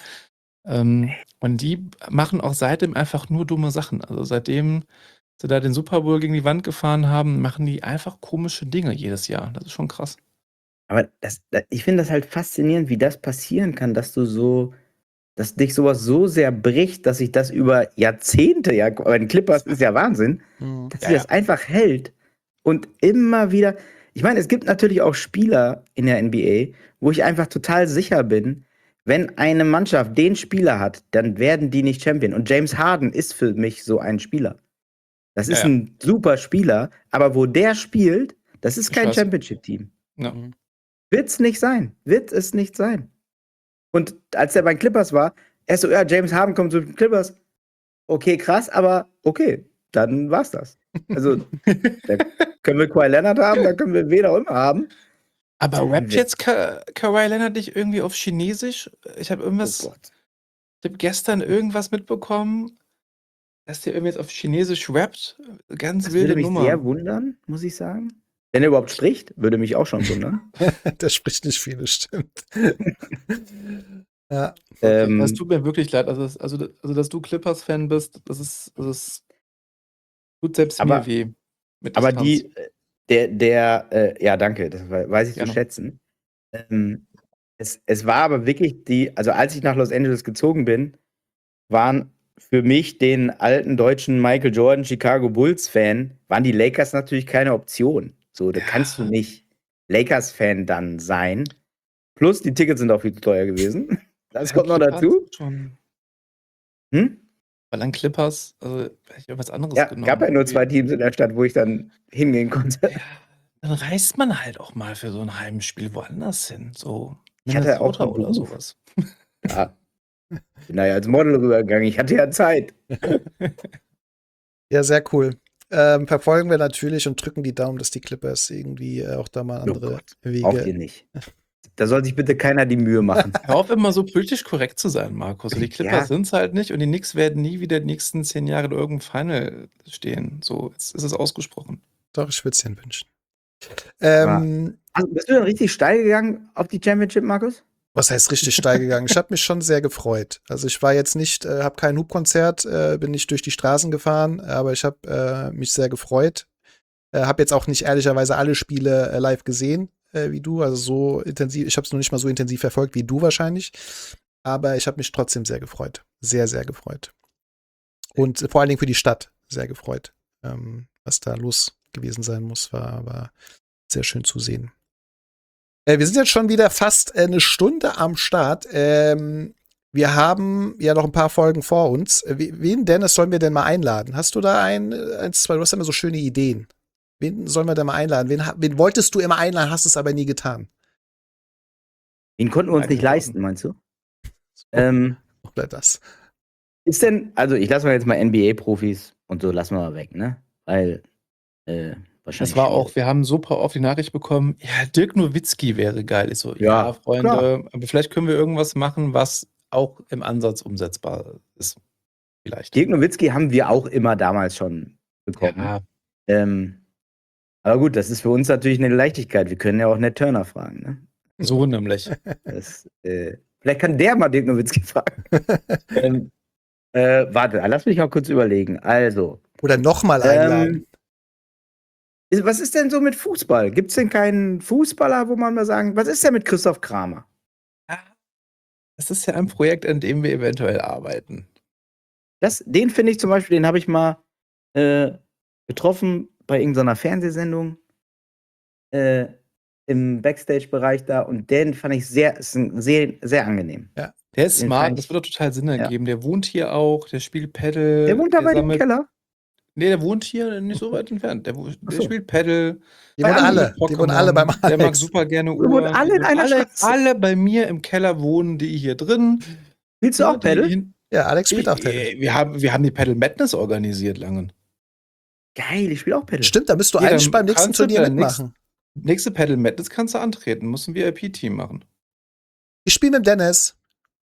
Und die machen auch seitdem einfach nur dumme Sachen. Also seitdem sie da den Super Bowl gegen die Wand gefahren haben, machen die einfach komische Dinge jedes Jahr. Das ist schon krass. Aber ich finde das halt faszinierend, wie das passieren kann, dass dich sowas so sehr bricht, dass sich das über Jahrzehnte, ja, bei den Clippers ist ja Wahnsinn, dass sich das einfach hält und immer wieder. Ich meine, es gibt natürlich auch Spieler in der NBA, wo ich einfach total sicher bin, wenn eine Mannschaft den Spieler hat, dann werden die nicht Champion. Und James Harden ist für mich so ein Spieler. Das ist ein super Spieler, aber wo der spielt, das ist kein Championship-Team. Ja. Wird es nicht sein. Und als er bei den Clippers war, er so, ja, James Harden kommt zu den Clippers. Okay, krass, aber okay, dann war's das. Also, da können wir Kawhi Leonard haben, da können wir wen auch immer haben. Aber rappt jetzt Kawhi Leonard nicht irgendwie auf Chinesisch? Ich habe irgendwas, ich habe gestern irgendwas mitbekommen, dass der irgendwie jetzt auf Chinesisch rappt. Ganz Das wilde würde mich Nummer. sehr wundern, muss ich sagen. Wenn er überhaupt spricht, würde mich auch schon wundern. Der spricht nicht viel, das stimmt. Ja. Es tut mir wirklich leid. Also dass du Clippers-Fan bist, das tut selbst Aber- mir weh. Mit Aber Distanz. ja, danke, das weiß ich zu Gerne. schätzen. Es war aber wirklich also als ich nach Los Angeles gezogen bin, waren für mich, den alten deutschen Michael Jordan Chicago Bulls-Fan, waren die Lakers natürlich keine Option. So, da Ja. kannst du nicht Lakers-Fan dann sein. Plus, die Tickets sind auch viel zu teuer gewesen. Das kommt noch Clippers dazu. Schon. Hm? Weil an Clippers, also hätte ich irgendwas anderes Ja, genommen. gab ja nur 2 Teams in der Stadt, wo ich dann hingehen konnte. Ja, dann reist man halt auch mal für so ein Heimspiel woanders hin. So Ich hatte auch Minnesota einen oder Beruf. sowas. Ja. Bin da ja als Model rübergegangen. Ich hatte ja Zeit. Ja, sehr cool. Verfolgen wir natürlich und drücken die Daumen, dass die Clippers irgendwie auch da mal andere Braucht ihr Wege. nicht. Da soll sich bitte keiner die Mühe machen. Hör auf, immer so politisch korrekt zu sein, Markus. Und die Clippers Ja. sind es halt nicht und die Knicks werden nie wieder die nächsten 10 Jahre in irgendeinem Final stehen. So, jetzt ist es ausgesprochen. Doch, ich würde es Ihnen wünschen. Also, bist du dann richtig steil gegangen auf die Championship, Markus? Was heißt richtig steil gegangen? Ich habe mich schon sehr gefreut. Also ich war jetzt nicht, habe kein Hubkonzert, bin nicht durch die Straßen gefahren, aber ich habe mich sehr gefreut. Habe jetzt auch nicht ehrlicherweise alle Spiele live gesehen wie du, also so intensiv. Ich habe es noch nicht mal so intensiv verfolgt wie du wahrscheinlich, aber ich habe mich trotzdem sehr gefreut, sehr sehr gefreut. Und vor allen Dingen für die Stadt sehr gefreut, was da los gewesen sein muss, war sehr schön zu sehen. Wir sind jetzt schon wieder fast eine Stunde am Start. Wir haben ja noch ein paar Folgen vor uns. Wen, Dennis, sollen wir denn mal einladen? Hast du da eins, zwei, du hast immer so schöne Ideen. Wen sollen wir denn mal einladen? Wen wolltest du immer einladen, hast es aber nie getan? Den konnten wir uns nicht Eingeladen. leisten, meinst du? Ähm, Oder das? Ist denn, also ich lasse mal jetzt mal NBA-Profis und so lassen wir mal weg, ne? Weil wahrscheinlich. Das war auch, schwierig. wir haben super oft die Nachricht bekommen, ja, Dirk Nowitzki wäre geil. Ich so, Ja, ja, Freunde, klar. aber vielleicht können wir irgendwas machen, was auch im Ansatz umsetzbar ist. Vielleicht. Dirk Nowitzki haben wir auch immer damals schon bekommen. Ja, Aber gut, das ist für uns natürlich eine Leichtigkeit. Wir können ja auch Ned Turner fragen, ne? so nämlich. Das, vielleicht kann der mal Dirk Nowitzki fragen. Warte, lass mich mal kurz überlegen. Also, Oder nochmal einladen. was ist denn so mit Fußball? Gibt es denn keinen Fußballer, wo man mal sagen, was ist denn mit Christoph Kramer? Das ist ja ein Projekt, an dem wir eventuell arbeiten. Den finde ich zum Beispiel, den habe ich mal getroffen bei irgendeiner Fernsehsendung im Backstage-Bereich da und den fand ich sehr angenehm. Der ist Den smart, fand das ich- würde total Sinn ja. ergeben. Der wohnt hier auch, der spielt Paddle. Der wohnt da bei dem Keller. Nee, der wohnt hier nicht so weit entfernt. Der so. spielt Paddle. Die wohnen alle. Die wohnen alle beim Der mag Alex. super gerne Wir wohnen Uhren. alle in einer Straße. Alle bei mir im Keller wohnen, die hier drin. Willst du auch Die Paddle? hin- Ja, Alex spielt auch Tennis. Wir haben die Paddle Madness organisiert lange. Geil, ich spiele auch Paddle. Stimmt, da müsst du Ja, eigentlich dann beim nächsten kannst du Turnier beim mitmachen. Nächste Paddle Madness kannst du antreten. Muss ein VIP-Team machen. Ich spiele mit Dennis.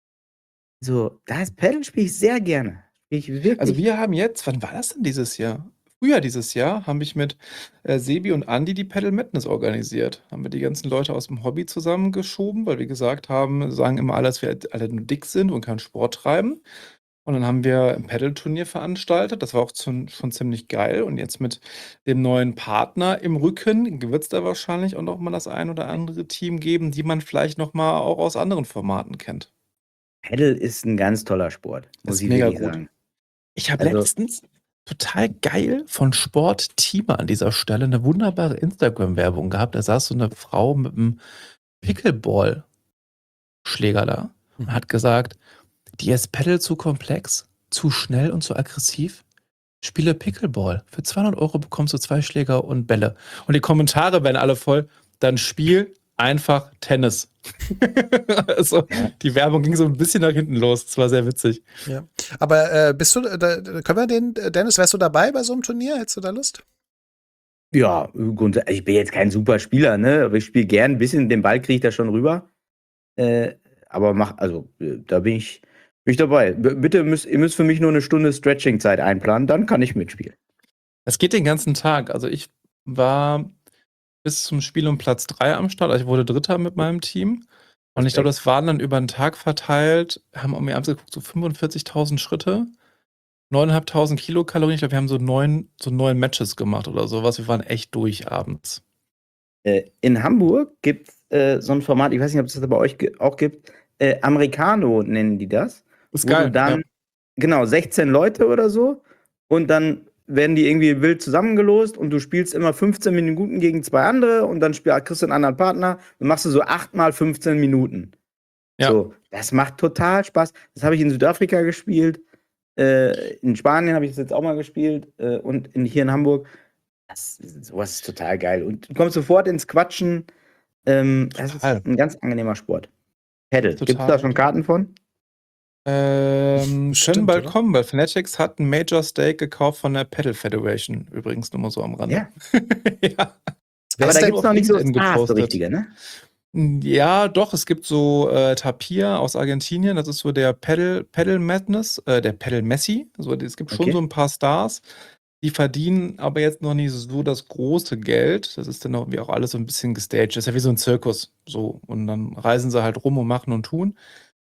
So, das Paddle spiele ich sehr gerne. Spiel ich wirklich. Also wir haben jetzt, wann war das denn dieses Jahr? Früher dieses Jahr habe ich mit Sebi und Andi die Paddle Madness organisiert. Haben wir die ganzen Leute aus dem Hobby zusammengeschoben, weil wir gesagt haben, sagen immer alle, dass wir alle nur dick sind und keinen Sport treiben. Und dann haben wir ein Paddle-Turnier veranstaltet. Das war auch schon ziemlich geil. Und jetzt mit dem neuen Partner im Rücken wird es da wahrscheinlich auch noch mal das ein oder andere Team geben, die man vielleicht noch mal auch aus anderen Formaten kennt. Paddle ist ein ganz toller Sport, muss ist ich mega wirklich gut. sagen. Ich habe Also- letztens total geil von Sport Tima an dieser Stelle eine wunderbare Instagram-Werbung gehabt. Da saß so eine Frau mit einem Pickleball-Schläger da und hat gesagt, dir ist Paddle zu komplex, zu schnell und zu aggressiv. Spiele Pickleball. Für 200 € bekommst du 2 Schläger und Bälle. Und die Kommentare werden alle voll. Dann spiel einfach Tennis. Also, die Werbung ging so ein bisschen nach hinten los. Das war sehr witzig. Ja. Aber bist du, können wir den, Dennis, wärst du dabei bei so einem Turnier? Hättest du da Lust? Ja, ich bin jetzt kein super Spieler, ne? Aber ich spiele gern ein bisschen, den Ball kriege ich da schon rüber. Aber da bin ich dabei. Bitte, ihr müsst für mich nur eine Stunde Stretching-Zeit einplanen, dann kann ich mitspielen. Es geht den ganzen Tag. Also ich war bis zum Spiel um Platz 3 am Start. Also ich wurde Dritter mit meinem Team. Und ich glaube, das waren dann über den Tag verteilt, haben wir abends geguckt, so 45.000 Schritte, 9.500 Kilokalorien. Ich glaube, wir haben so neun Matches gemacht oder sowas. Wir waren echt durch abends. In Hamburg gibt es so ein Format, ich weiß nicht, ob es das bei euch auch gibt, Americano nennen die das. Ist Wo geil. du dann, genau, 16 Leute oder so und dann werden die irgendwie wild zusammengelost und du spielst immer 15 Minuten gegen 2 andere und dann kriegst du einen anderen Partner und machst du so 8 mal 15 Minuten. Ja. So, das macht total Spaß. Das habe ich in Südafrika gespielt, in Spanien habe ich das jetzt auch mal gespielt und hier in Hamburg. Sowas ist total geil. Und du kommst sofort ins Quatschen. Das ist ein ganz angenehmer Sport. Paddle. Gibt es da schon Karten von? Können Stimmt, bald oder? kommen, weil Fanatics hat ein Major Stake gekauft von der Paddle Federation. Übrigens nur mal so am Rande. Ja. Ja. Wer Aber ist da denn gibt es noch nicht so LinkedIn Stars, so gepostet. richtige, ne? Ja, doch, es gibt so Tapir aus Argentinien, das ist so der Paddle Madness, der Paddle Messi. Also es gibt schon Okay. so ein paar Stars, die verdienen aber jetzt noch nicht so das große Geld. Das ist dann auch, wie auch alles so ein bisschen gestaged. Das ist ja wie so ein Zirkus. So. Und dann reisen sie halt rum und machen und tun.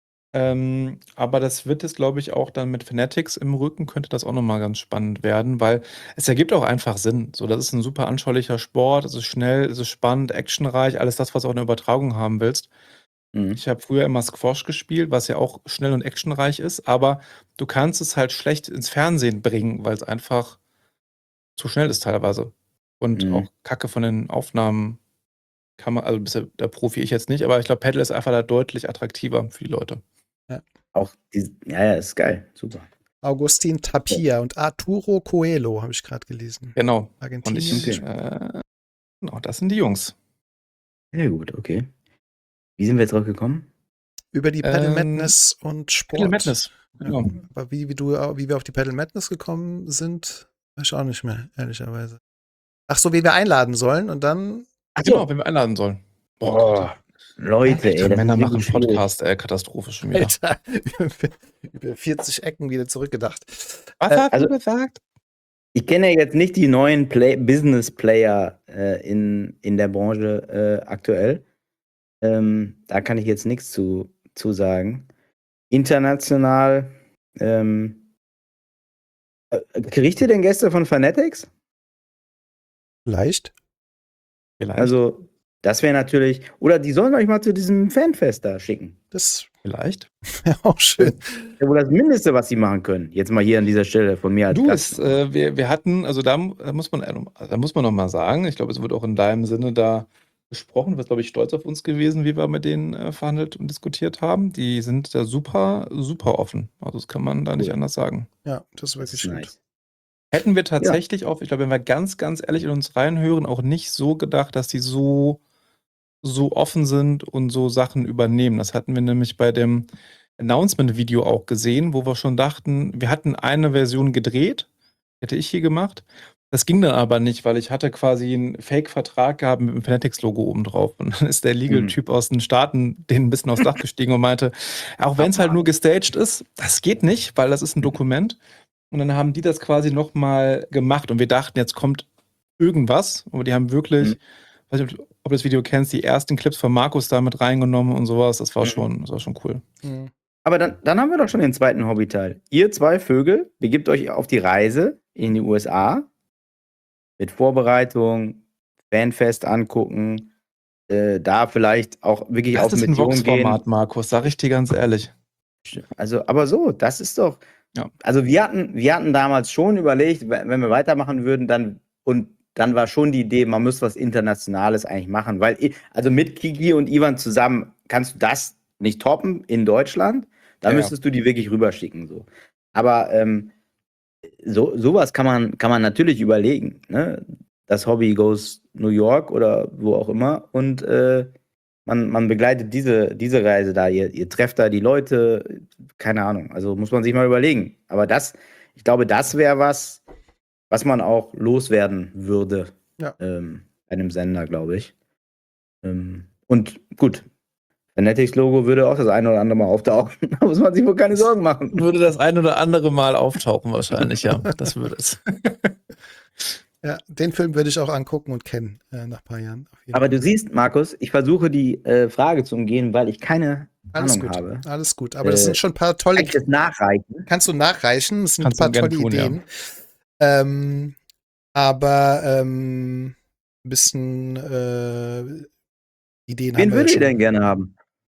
Aber das wird es, glaube ich, auch dann mit Fanatics im Rücken, könnte das auch nochmal ganz spannend werden, weil es ergibt auch einfach Sinn. So, das ist ein super anschaulicher Sport, es ist schnell, es ist spannend, actionreich, alles das, was du auch eine Übertragung haben willst. Mhm. Ich habe früher immer Squash gespielt, was ja auch schnell und actionreich ist, aber du kannst es halt schlecht ins Fernsehen bringen, weil es einfach zu schnell ist teilweise. Und Mhm. auch Kacke von den Aufnahmen kann man, also bisher der Profi ich jetzt nicht, aber ich glaube, Paddle ist einfach da deutlich attraktiver für die Leute. Auch ja, ist geil. Super. Augustin Tapia und Arturo Coelho, habe ich gerade gelesen. Genau. Und Argentinien. ich, genau, das sind die Jungs. Sehr gut, okay. Wie sind wir jetzt drauf gekommen? Über die Paddle Madness und Sport. Paddle Madness. Genau. Ja, aber wie wir auf die Paddle Madness gekommen sind, weiß ich auch nicht mehr, ehrlicherweise. Ach so, wie wir einladen sollen und dann. Ach so. Genau, wenn wir einladen sollen. Oh, Leute, ey, das Männer ist machen wirklich schwierig. Podcast, Katastrophe schon wieder. Alter, über 40 Ecken wieder zurückgedacht. Was hast also- du gesagt? Ich kenne ja jetzt nicht die neuen Business-Player in der Branche aktuell. Da kann ich jetzt nichts zu sagen. International, kriegt ihr denn Gäste von Fanatics? Leicht. Vielleicht. Also, das wäre natürlich, oder die sollen euch mal zu diesem Fanfest da schicken. Das Vielleicht. wäre auch schön. Das ist wohl das Mindeste, was sie machen können. Jetzt mal hier an dieser Stelle von mir als Du, Gast. wir hatten, also da muss man noch mal sagen, ich glaube, es wird auch in deinem Sinne da gesprochen, du bist, glaube ich, stolz auf uns gewesen, wie wir mit denen verhandelt und diskutiert haben. Die sind da super, super offen. Also das kann man da nicht Cool. anders sagen. Ja, das ist Das wirklich ist gut. nice. Hätten wir tatsächlich auch, ich glaube, wenn wir ganz, ganz ehrlich in uns reinhören, auch nicht so gedacht, dass die so offen sind und so Sachen übernehmen. Das hatten wir nämlich bei dem Announcement-Video auch gesehen, wo wir schon dachten, wir hatten eine Version gedreht, hätte ich hier gemacht. Das ging dann aber nicht, weil ich hatte quasi einen Fake-Vertrag gehabt mit dem Fanatics-Logo oben drauf. Und dann ist der Legal-Typ aus den Staaten denen ein bisschen aufs Dach gestiegen und meinte, auch wenn es halt nur gestaged ist, das geht nicht, weil das ist ein Dokument. Und dann haben die das quasi nochmal gemacht und wir dachten, jetzt kommt irgendwas. Aber die haben wirklich, weiß nicht, ob du das Video kennst, die ersten Clips von Markus da mit reingenommen und sowas. Das war schon cool. Mhm. Aber dann haben wir doch schon den zweiten Hobbyteil. Ihr zwei Vögel begebt euch auf die Reise in die USA mit Vorbereitung, Fanfest angucken, da vielleicht auch wirklich Das auf ist ein Mission Vox-Format, gehen. Markus, sag ich dir ganz ehrlich. Also, aber so, das ist doch. Ja. Also wir hatten damals schon überlegt, wenn wir weitermachen würden, dann war schon die Idee, man müsste was Internationales eigentlich machen, weil also mit Kiki und Ivan zusammen kannst du das nicht toppen in Deutschland. Da Ja. müsstest du die wirklich rüberschicken. So. Aber sowas kann man natürlich überlegen. Ne? Das Hobby goes New York oder wo auch immer und man begleitet diese Reise da. Ihr trefft da die Leute, keine Ahnung. Also muss man sich mal überlegen. Aber ich glaube, das wäre was man auch loswerden würde. Ja. Bei einem Sender, glaube ich. Und gut, Fanatics-Logo würde auch das eine oder andere Mal auftauchen. Da muss man sich wohl keine Sorgen machen. Würde das ein oder andere Mal auftauchen wahrscheinlich, ja. Das würde es. Ja, den Film würde ich auch angucken und kennen nach ein paar Jahren. Auf jeden Aber Fall. du siehst, Markus, ich versuche die Frage zu umgehen, weil ich keine Alles Ahnung gut, habe. alles gut. Aber das sind schon ein paar Kann tolle. ich das nachreichen? Kannst du nachreichen? Das sind Kannst ein du paar gerne tolle tun, ja. Ideen. Aber ein bisschen Ideen haben Wen wir ja würdet ihr schon. denn gerne haben?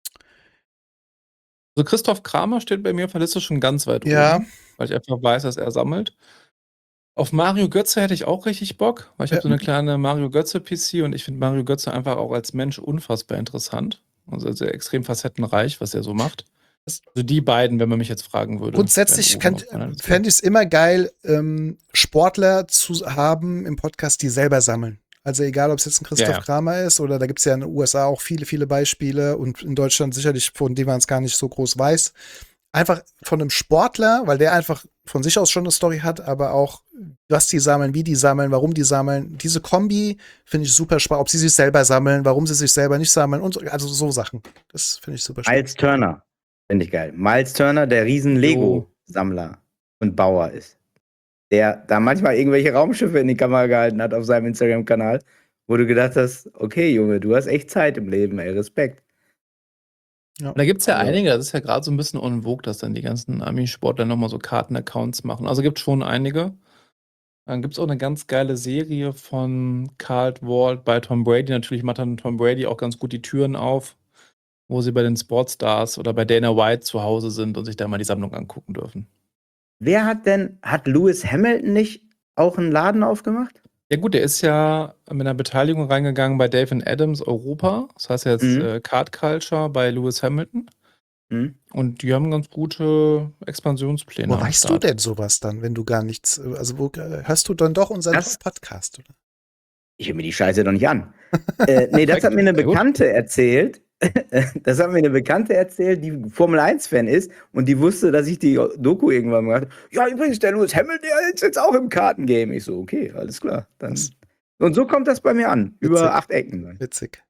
Also Christoph Kramer steht bei mir auf der Liste schon ganz weit Ja. oben, weil ich einfach weiß, dass er sammelt. Auf Mario Götze hätte ich auch richtig Bock, weil ich habe so eine kleine Mario Götze-PC und ich finde Mario Götze einfach auch als Mensch unfassbar interessant. Also sehr extrem facettenreich, was er so macht. Also die beiden, wenn man mich jetzt fragen würde. Grundsätzlich wären oben auf meiner Liste. fände ich es immer geil, Sportler zu haben im Podcast, die selber sammeln. Also egal, ob es jetzt ein Christoph Ja. Kramer ist oder da gibt es ja in den USA auch viele, viele Beispiele und in Deutschland sicherlich, von denen man es gar nicht so groß weiß. Einfach von einem Sportler, weil der einfach von sich aus schon eine Story hat, aber auch, was die sammeln, wie die sammeln, warum die sammeln. Diese Kombi finde ich super spannend. Ob sie sich selber sammeln, warum sie sich selber nicht sammeln und so, also so Sachen. Das finde ich super spannend. Miles Turner. Finde ich geil. Miles Turner, der riesen Lego-Sammler und Bauer ist. Der da manchmal irgendwelche Raumschiffe in die Kamera gehalten hat auf seinem Instagram-Kanal, wo du gedacht hast, okay, Junge, du hast echt Zeit im Leben, ey, Respekt. Ja. Da gibt es ja Also- einige, das ist ja gerade so ein bisschen en vogue, dass dann die ganzen Ami-Sportler nochmal so Karten-Accounts machen. Also gibt es schon einige. Dann gibt es auch eine ganz geile Serie von Carl Wald bei Tom Brady. Natürlich macht dann Tom Brady auch ganz gut die Türen auf, wo sie bei den Sportstars oder bei Dana White zu Hause sind und sich da mal die Sammlung angucken dürfen. Wer hat Lewis Hamilton nicht auch einen Laden aufgemacht? Ja gut, der ist ja mit einer Beteiligung reingegangen bei Dave & Adams Europa. Das heißt jetzt Card Culture bei Lewis Hamilton. Hm? Und die haben ganz gute Expansionspläne. Wo am weißt du Start. denn sowas dann, wenn du gar nichts, also wo hörst du dann doch unseren Das- Podcast, oder? Ich höre mir die Scheiße doch nicht an. Nee, das hat mir eine Sehr gut. Bekannte erzählt. Das hat mir eine Bekannte erzählt, die Formel-1-Fan ist und die wusste, dass ich die Doku irgendwann mal hatte. Ja, übrigens, der Lewis Hamilton, der ist jetzt auch im Kartengame. Ich so, okay, alles klar. Dann. Das- Und so kommt das bei mir an. Witzig. Über 8 Ecken. Witzig.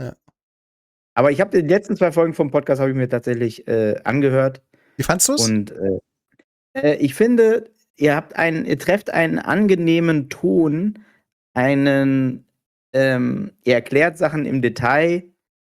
Aber ich habe die letzten 2 Folgen vom Podcast habe ich mir tatsächlich angehört. Wie fandst du es? Und ich finde, ihr trefft einen angenehmen Ton, ihr erklärt Sachen im Detail,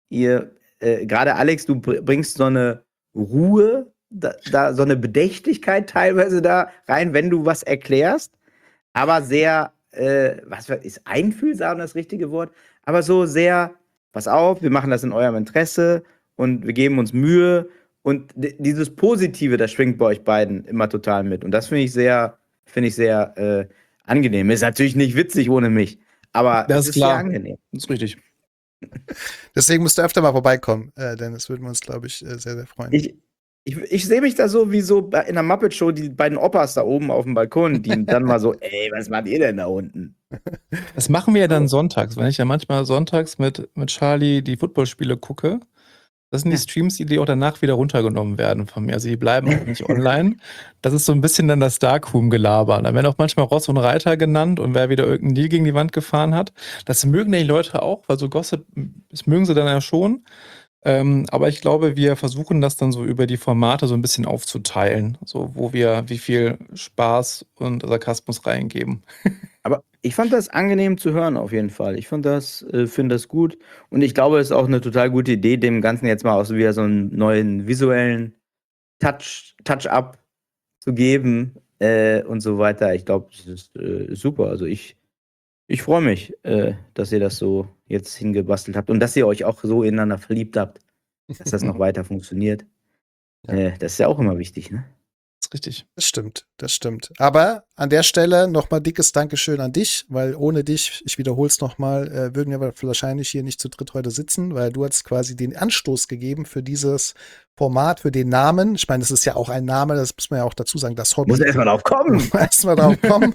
gerade Alex, du bringst so eine Ruhe, so eine Bedächtigkeit teilweise da rein, wenn du was erklärst, aber sehr, ist einfühlsam das richtige Wort, aber so sehr, pass auf, wir machen das in eurem Interesse und wir geben uns Mühe. Und dieses Positive, das schwingt bei euch beiden immer total mit. Und das finde ich sehr angenehm. Ist natürlich nicht witzig ohne mich, aber Das es ist ist klar. sehr angenehm. Das ist richtig. Deswegen musst du öfter mal vorbeikommen, Dennis. Würden wir uns, glaube ich, sehr, sehr freuen. Ich sehe mich da so wie so in der Muppet Show, die beiden Opas da oben auf dem Balkon, die dann mal so, ey, was macht ihr denn da unten? Das machen wir ja dann sonntags, wenn ich ja manchmal sonntags mit Charlie die Footballspiele gucke. Das sind die Streams, die auch danach wieder runtergenommen werden von mir. Also die bleiben auch nicht online. Das ist so ein bisschen dann das Darkroom-Gelaber. Da werden auch manchmal Ross und Reiter genannt und wer wieder irgendeinen Deal gegen die Wand gefahren hat. Das mögen die Leute auch, weil so Gossip, das mögen sie dann ja schon. Aber ich glaube, wir versuchen das dann so über die Formate so ein bisschen aufzuteilen. So, wo wir wie viel Spaß und Sarkasmus reingeben. Aber ich fand das angenehm zu hören, auf jeden Fall. Ich finde das gut. Und ich glaube, es ist auch eine total gute Idee, dem Ganzen jetzt mal auch so wieder so einen neuen visuellen Touch-up zu geben und so weiter. Ich glaube, das ist super. Also ich freue mich, dass ihr das so jetzt hingebastelt habt und dass ihr euch auch so ineinander verliebt habt, dass das noch weiter funktioniert. Das ist ja auch immer wichtig, ne? Das ist richtig. Das stimmt. Aber an der Stelle nochmal dickes Dankeschön an dich, weil ohne dich, ich wiederhole es nochmal, würden wir wahrscheinlich hier nicht zu dritt heute sitzen, weil du hast quasi den Anstoß gegeben für dieses Format, für den Namen. Ich meine, das ist ja auch ein Name, das muss man ja auch dazu sagen, das Hobby. Muss erstmal drauf kommen. Erstmal drauf kommen.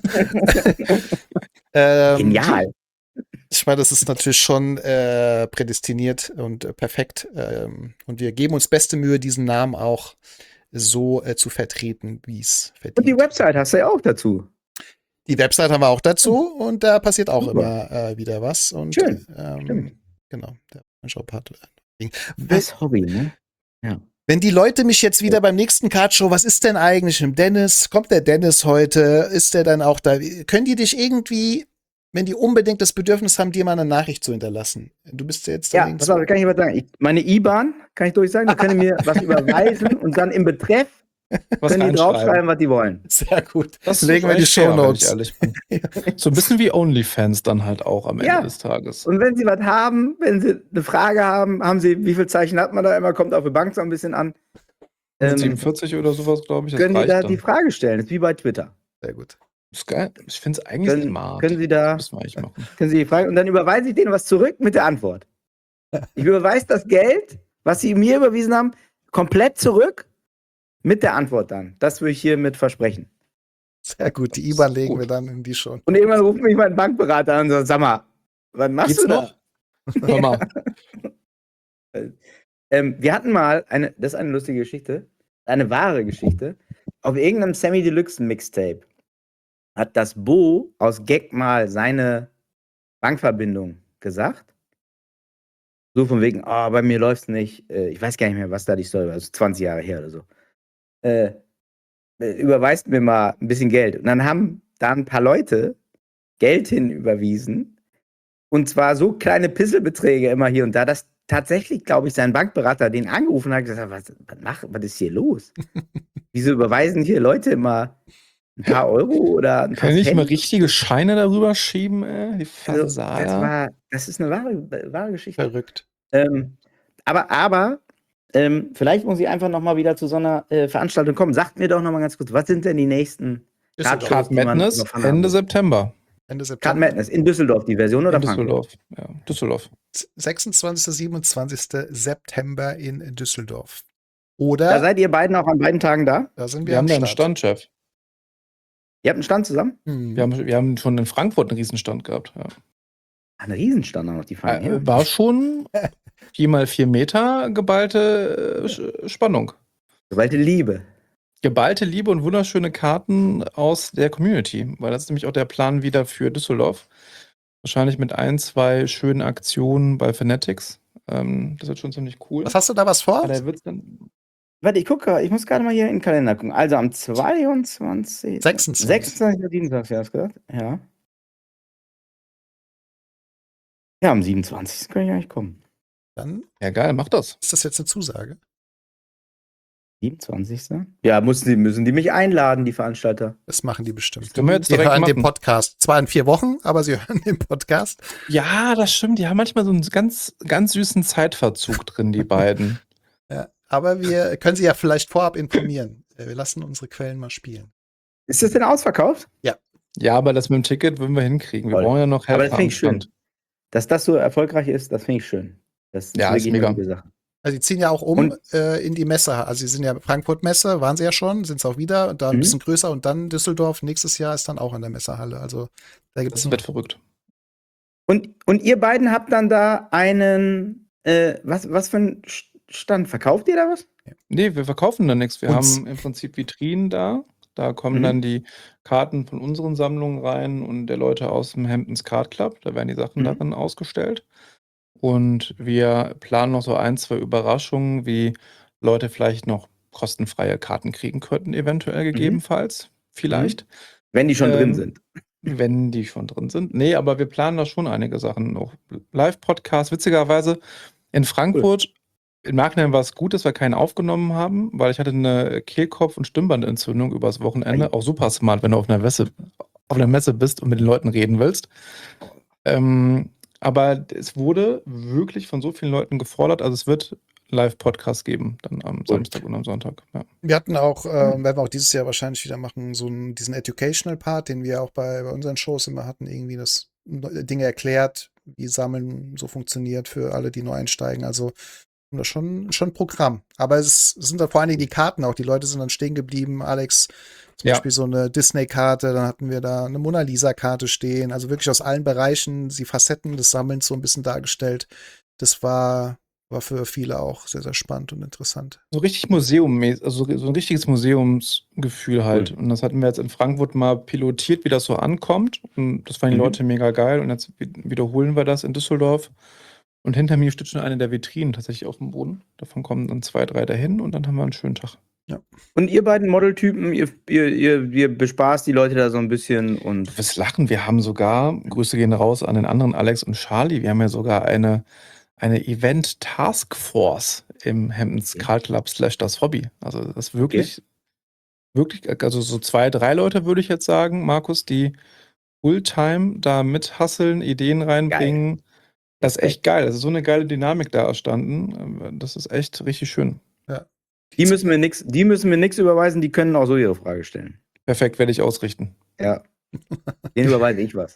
Genial. Ich meine, das ist natürlich schon prädestiniert und perfekt. Und wir geben uns beste Mühe, diesen Namen auch so zu vertreten, wie es verdient. Und die Website hast du ja auch dazu. Die Website haben wir auch dazu und da passiert auch Super. immer wieder was. Und, Schön, stimmt. Genau, der Shop hat. Das Hobby, ne? Ja. Wenn die Leute mich jetzt wieder beim nächsten Cardshow, was ist denn eigentlich mit dem Dennis? Kommt der Dennis heute? Ist der dann auch da? Können die dich irgendwie wenn die unbedingt das Bedürfnis haben, dir mal eine Nachricht zu hinterlassen. Du bist ja jetzt Ja, links. pass auf, kann ich was sagen. Meine IBAN kann ich durchsagen, die können mir was überweisen und dann im Betreff Was können die reinschreiben. draufschreiben, was die wollen. Sehr gut. Das Legen wir die eigentlich fair, wenn ich Shownotes. ehrlich bin. So ein bisschen wie OnlyFans dann halt auch am Ende Ja. des Tages. Und wenn sie was haben, wenn sie eine Frage haben sie, wie viel Zeichen hat man da immer, kommt auf die Bank so ein bisschen an. 47 oder sowas, glaube ich, das Können die reicht da dann. die Frage stellen, das ist wie bei Twitter. Sehr gut. Das ist geil. Ich finde es eigentlich smart. Können sie da, Das müssen wir eigentlich machen. können sie die Frage, und dann überweise ich denen was zurück mit der Antwort. Ich überweise das Geld, was sie mir überwiesen haben, komplett zurück mit der Antwort dann. Das würde ich hiermit versprechen. Sehr gut. Die Das ist IBAN legen gut. wir dann in die schon. Und irgendwann ruft mich mein Bankberater an und sagt, sag mal, was machst Geht's du da? noch? Hör mal. Wir hatten mal, das ist eine lustige Geschichte, eine wahre Geschichte, auf irgendeinem Sammy Deluxe Mixtape hat das Bo aus Gag mal seine Bankverbindung gesagt. So von wegen, bei mir läuft's nicht, ich weiß gar nicht mehr, was da die Story war, also 20 Jahre her oder so. Überweist mir mal ein bisschen Geld. Und dann haben da ein paar Leute Geld hinüberwiesen. Und zwar so kleine Pisselbeträge immer hier und da, dass tatsächlich, glaube ich, sein Bankberater den angerufen hat und gesagt hat, was ist hier los? Wieso überweisen hier Leute immer ein paar Euro oder ein paar Können wir nicht mal Cent? richtige Scheine darüber schieben, ey? Die Also, Fasader. das ist eine wahre Geschichte. Verrückt. Aber vielleicht muss ich einfach noch mal wieder zu so einer Veranstaltung kommen. Sagt mir doch noch mal ganz kurz, was sind denn die nächsten Düsseldorf. Card Madness, Ende September. Ende Card September. Madness in Düsseldorf, die Version oder In Frankfurt? Düsseldorf. Ja, Düsseldorf. 26. 27. September in Düsseldorf. Da Oder seid ihr beiden auch an beiden Tagen da? da sind Wir wir haben am da einen Start. Stand, Chef. Ihr habt einen Stand zusammen? Wir haben schon in Frankfurt einen Riesenstand gehabt. Ja. Ein Riesenstand auch noch, die fahren her. War schon 4x4 Meter geballte Spannung. Geballte Liebe. Geballte Liebe und wunderschöne Karten aus der Community, weil das ist nämlich auch der Plan wieder für Düsseldorf. Wahrscheinlich mit 1, 2 schönen Aktionen bei Fanatics. Das wird schon ziemlich cool. Was hast du da was vor? Aber da wird's dann Warte, ich muss gerade mal hier in den Kalender gucken. Also am 22. 26. 26. 27. hast du gesagt? Ja. Ja, am 27. kann ich eigentlich kommen. Dann ja geil, mach das. ist das jetzt eine Zusage. 27. Ja, müssen die mich einladen, die Veranstalter. Das machen die bestimmt. Das können wir jetzt Sie direkt hören den machen. Podcast. Zwar in 4 Wochen, aber sie hören den Podcast. Ja, das stimmt. Die haben manchmal so einen ganz, ganz süßen Zeitverzug drin, die beiden. Ja, aber wir können sie ja vielleicht vorab informieren. Wir lassen unsere Quellen mal spielen. Ist das denn ausverkauft? Ja, aber das mit dem Ticket würden wir hinkriegen. Wir Voll. brauchen ja noch Aber Helfer das finde am ich schön. Stand. Dass das so erfolgreich ist, das finde ich schön. Das ist Ja, ist wirklich mega. eine gute Sache. Also die ziehen ja auch um Und- in die Messe. Also sie sind ja Frankfurt-Messe, waren sie ja schon, sind es auch wieder. Und dann ein bisschen größer und dann Düsseldorf. Nächstes Jahr ist dann auch in der Messehalle. Also da gibt Das es wird verrückt. Und ihr beiden habt dann da einen, was für einen Stand? Verkauft ihr da was? Nee, wir verkaufen da nichts. Wir Uns. haben im Prinzip Vitrinen da. Da kommen Mhm. dann die Karten von unseren Sammlungen rein und der Leute aus dem Hamptons Card Club. Da werden die Sachen Mhm. darin ausgestellt. Und wir planen noch so 1, 2 Überraschungen, wie Leute vielleicht noch kostenfreie Karten kriegen könnten, eventuell gegebenenfalls. Vielleicht. Wenn die schon drin Ähm, sind. Wenn die schon drin sind. Nee, aber wir planen da schon einige Sachen noch. Live-Podcast, witzigerweise in Frankfurt. Im Nachhinein war es gut, dass wir keinen aufgenommen haben, weil ich hatte eine Kehlkopf- und Stimmbandentzündung übers Wochenende. Auch super smart, wenn du auf einer Messe bist und mit den Leuten reden willst. Aber es wurde wirklich von so vielen Leuten gefordert. Also es wird Live-Podcast geben, dann am Samstag und am Sonntag. Ja. Wir hatten auch, werden wir auch dieses Jahr wahrscheinlich wieder machen, diesen Educational-Part, den wir auch bei unseren Shows immer hatten, irgendwie das Dinge erklärt, wie Sammeln so funktioniert für alle, die neu einsteigen. Also haben wir schon ein Programm. Aber es sind da vor allen Dingen die Karten auch. Die Leute sind dann stehen geblieben. Alex, zum Ja. Beispiel so eine Disney-Karte, dann hatten wir da eine Mona Lisa-Karte stehen. Also wirklich aus allen Bereichen die Facetten des Sammelns so ein bisschen dargestellt. Das war für viele auch sehr, sehr spannend und interessant. So richtig museummäßig, also so ein richtiges Museumsgefühl halt. Und das hatten wir jetzt in Frankfurt mal pilotiert, wie das so ankommt. Und das fanden die Mhm. Leute mega geil. Und jetzt wiederholen wir das in Düsseldorf. Und hinter mir steht schon eine der Vitrinen tatsächlich auf dem Boden. Davon kommen dann 2, 3 dahin und dann haben wir einen schönen Tag. Und ihr beiden Modeltypen, ihr bespaßt die Leute da so ein bisschen und. Du wirst lachen, wir haben sogar, Grüße gehen raus an den anderen Alex und Charlie, wir haben ja sogar eine Event-Taskforce im Hamptons Okay. Car Club / das Hobby. Also das ist wirklich, also so 2, 3 Leute würde ich jetzt sagen, Markus, die Fulltime da mithasseln, Ideen reinbringen. Das ist echt geil. Das ist so eine geile Dynamik da erstanden. Das ist echt richtig schön. Die müssen mir nix überweisen, die können auch so ihre Frage stellen. Perfekt, werde ich ausrichten. Ja. Denen überweise ich was.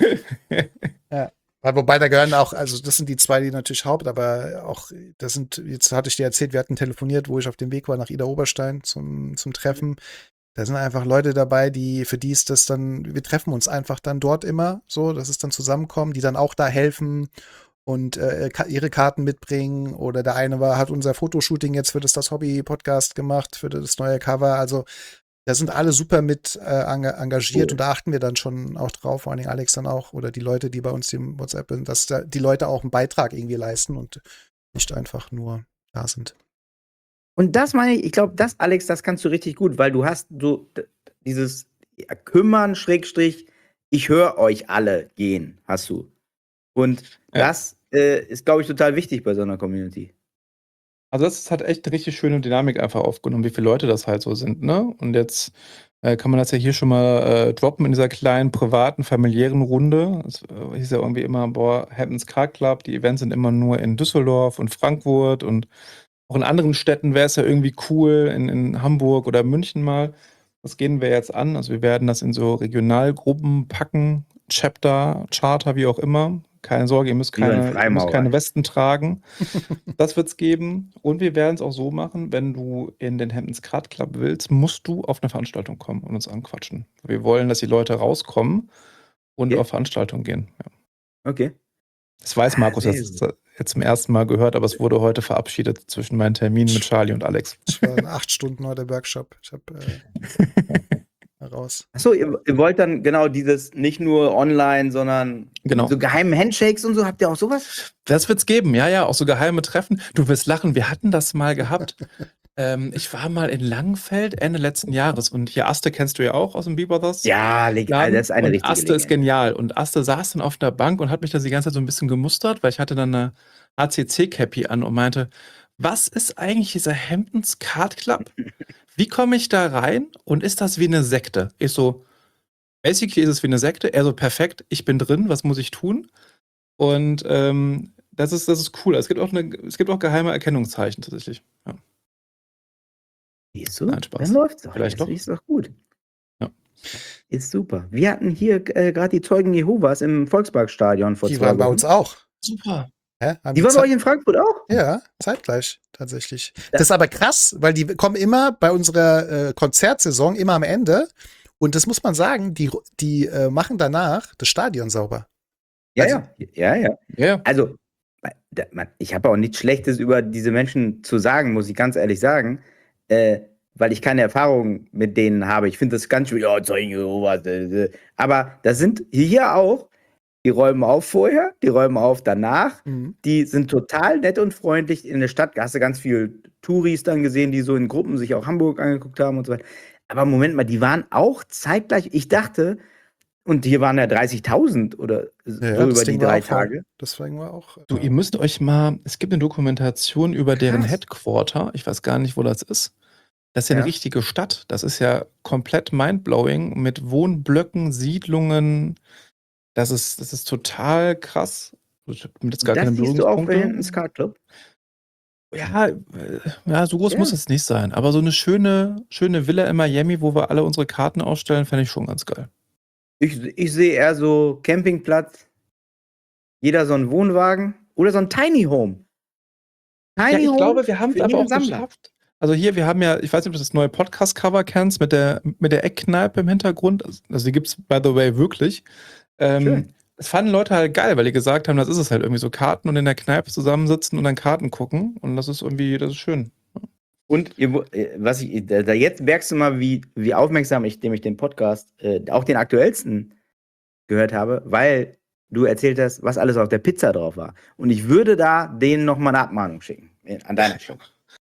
Wobei da gehören auch, also das sind die 2, die natürlich aber auch, das sind, jetzt hatte ich dir erzählt, wir hatten telefoniert, wo ich auf dem Weg war nach Ida Oberstein zum Treffen. Da sind einfach Leute dabei, für die ist das dann, wir treffen uns einfach dann dort immer so, dass es dann zusammenkommen, die dann auch da helfen und ihre Karten mitbringen. Oder der eine hat unser Fotoshooting jetzt für das Hobby-Podcast gemacht, für das neue Cover. Also da sind alle super mit engagiert und da achten wir dann schon auch drauf, vor allen Dingen Alex dann auch oder die Leute, die bei uns im WhatsApp sind, dass da die Leute auch einen Beitrag irgendwie leisten und nicht einfach nur da sind. Und das meine ich glaube, Alex, das kannst du richtig gut, weil du hast so dieses Kümmern, Schrägstrich, ich höre euch alle gehen, hast du. Und das ist, glaube ich, total wichtig bei so einer Community. Also das hat echt eine richtig schöne Dynamik einfach aufgenommen, wie viele Leute das halt so sind, ne? Und jetzt kann man das ja hier schon mal droppen in dieser kleinen, privaten, familiären Runde. Es hieß ja irgendwie immer, Hamptons Car Club, die Events sind immer nur in Düsseldorf und Frankfurt und auch in anderen Städten wäre es ja irgendwie cool, in Hamburg oder München mal. Das gehen wir jetzt an. Also wir werden das in so Regionalgruppen packen, Chapter, Charter, wie auch immer. Keine Sorge, ihr müsst keine Westen tragen. Das wird es geben. Und wir werden es auch so machen, wenn du in den Hamptons Car Club willst, musst du auf eine Veranstaltung kommen und uns anquatschen. Wir wollen, dass die Leute rauskommen und auf Veranstaltungen gehen. Ja. Okay. Das weiß Markus, das ist jetzt zum ersten Mal gehört, aber es wurde heute verabschiedet zwischen meinen Terminen mit Charlie und Alex. Das war 8 Stunden heute Workshop. Ich habe raus. Achso, ihr wollt dann genau dieses nicht nur online, sondern so geheimen Handshakes und so. Habt ihr auch sowas? Das wird's geben, ja, auch so geheime Treffen. Du wirst lachen, wir hatten das mal gehabt. Ich war mal in Langenfeld Ende letzten Jahres und hier Aste kennst du ja auch aus dem Bebrothers. Ja, legal, das ist eine richtige Aste ist genial und Aste saß dann auf der Bank und hat mich da die ganze Zeit so ein bisschen gemustert, weil ich hatte dann eine ACC-Cappy an und meinte, was ist eigentlich dieser Hamptons Card Club? Wie komme ich da rein und ist das wie eine Sekte? Ich so, basically ist es wie eine Sekte. Er so, perfekt, ich bin drin, was muss ich tun? Und das ist cool. Es gibt auch geheime Erkennungszeichen tatsächlich. Ja. Siehst du? Nein, Spaß. Dann läuft's doch. Vielleicht das doch. ist doch gut. Ja. Ist super. Wir hatten hier gerade die Zeugen Jehovas im Volksparkstadion vor 2 Wochen. Die waren bei uns auch. Super. Die waren bei euch in Frankfurt auch? Ja, zeitgleich tatsächlich. Das ist aber krass, weil die kommen immer bei unserer Konzertsaison immer am Ende. Und das muss man sagen, die machen danach das Stadion sauber. Ja. Also, ich habe auch nichts Schlechtes über diese Menschen zu sagen, muss ich ganz ehrlich sagen, weil ich keine Erfahrung mit denen habe. Ich finde das ganz schön, Zeugen Jehovas. Aber das sind hier auch, die räumen auf vorher, die räumen auf danach. Die sind total nett und freundlich. In der Stadt hast du ganz viele Touris dann gesehen, die so in Gruppen sich auch Hamburg angeguckt haben und so weiter. Aber Moment mal, die waren auch zeitgleich, ich dachte, und hier waren ja 30.000 oder so über die 3 Tage. Deswegen war auch. Du, ihr müsst euch mal, es gibt eine Dokumentation über deren Headquarter, ich weiß gar nicht, wo das ist. Das ist ja eine richtige Stadt. Das ist ja komplett mindblowing mit Wohnblöcken, Siedlungen. Das ist total krass. Ich habe jetzt gar keine Berührungspunkte. Das siehst du auch bei Berührungspunkte. Hamptons Card Club? Ja, so groß muss es nicht sein. Aber so eine schöne Villa in Miami, wo wir alle unsere Karten ausstellen, fände ich schon ganz geil. Ich sehe eher so Campingplatz, jeder so einen Wohnwagen oder so ein Tiny Home. Ich glaube, wir haben es aber auch geschafft. Also hier, wir haben ja, ich weiß nicht, ob du das neue Podcast-Cover kennst, mit der Eckkneipe im Hintergrund. Also die gibt es, by the way, wirklich. Das fanden Leute halt geil, weil die gesagt haben, das ist es halt irgendwie so, Karten und in der Kneipe zusammensitzen und dann Karten gucken. Und das ist schön. Und jetzt merkst du mal, wie aufmerksam ich den Podcast, auch den aktuellsten, gehört habe, weil du erzählt hast, was alles auf der Pizza drauf war. Und ich würde da denen nochmal eine Abmahnung schicken. An deiner Stelle.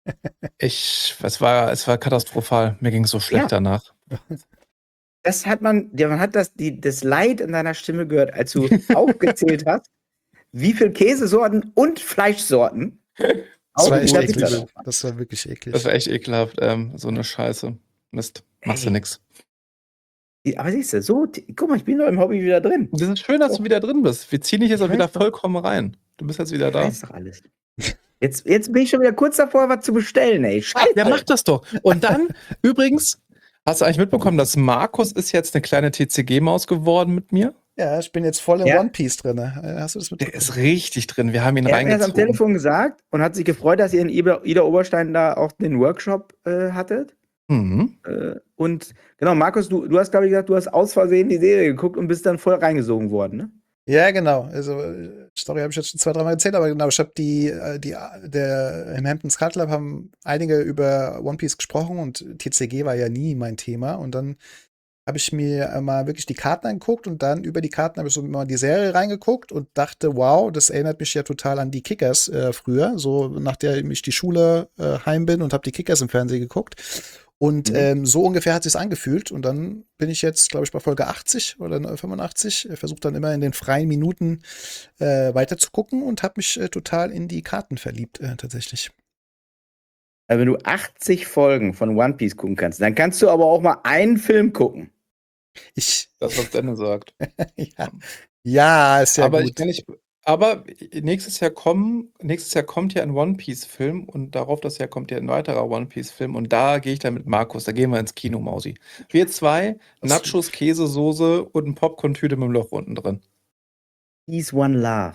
Es war katastrophal. Mir ging es so schlecht Ja. danach. Das hat man hat das Leid in deiner Stimme gehört, als du aufgezählt hast, wie viel Käsesorten und Fleischsorten Das auf war echt dieser eklig. Pizza drauf waren. Das war wirklich eklig. Das war echt ekelhaft. So eine Scheiße. Mist. Machst du Ey. nix. Aber siehst du, guck mal, ich bin doch im Hobby wieder drin. Das ist schön, dass du wieder drin bist. Wir ziehen dich jetzt Ich auch wieder weiß doch. vollkommen rein. Du bist jetzt wieder Ich da. weiß doch alles. Jetzt bin ich schon wieder kurz davor, was zu bestellen, ey. Scheiße. Ja, mach das doch. Und dann, übrigens, hast du eigentlich mitbekommen, dass Markus ist jetzt eine kleine TCG-Maus geworden mit mir? Ja, ich bin jetzt voll in Ja. One Piece drin. Hast du das Der mitbekommen? ist richtig drin. Wir haben ihn Er hat mir das am reingezogen. Telefon gesagt und hat sich gefreut, dass ihr in Ida Oberstein da auch den Workshop hattet. Mhm. Und genau, Markus, du hast, glaube ich, gesagt, du hast aus Versehen die Serie geguckt und bist dann voll reingesogen worden, ne? Ja, genau. Also, Story habe ich jetzt schon 2-3 Mal erzählt, aber genau, ich habe im Hamptons Card Club haben einige über One Piece gesprochen und TCG war ja nie mein Thema. Und dann habe ich mir mal wirklich die Karten angeguckt und dann über die Karten habe ich so mal die Serie reingeguckt und dachte, wow, das erinnert mich ja total an die Kickers früher, so nachdem ich die Schule heim bin und habe die Kickers im Fernsehen geguckt. Und so ungefähr hat sich's angefühlt. Und dann bin ich jetzt, glaube ich, bei Folge 80 oder 85. Versuche dann immer in den freien Minuten weiter zu gucken und habe mich total in die Karten verliebt, tatsächlich. Also wenn du 80 Folgen von One Piece gucken kannst, dann kannst du aber auch mal einen Film gucken. Ich, Das, was Dennis sagt. ja, ist ja Aber gut. ich kann nicht. Aber nächstes Jahr kommt ja ein One Piece-Film und darauf das Jahr kommt ja ein weiterer One Piece-Film und da gehe ich dann mit Markus, da gehen wir ins Kino, Mausi. Wir zwei, Nachos, Käsesoße und ein Popcorn-Tüte mit dem Loch unten drin. Peace One Love.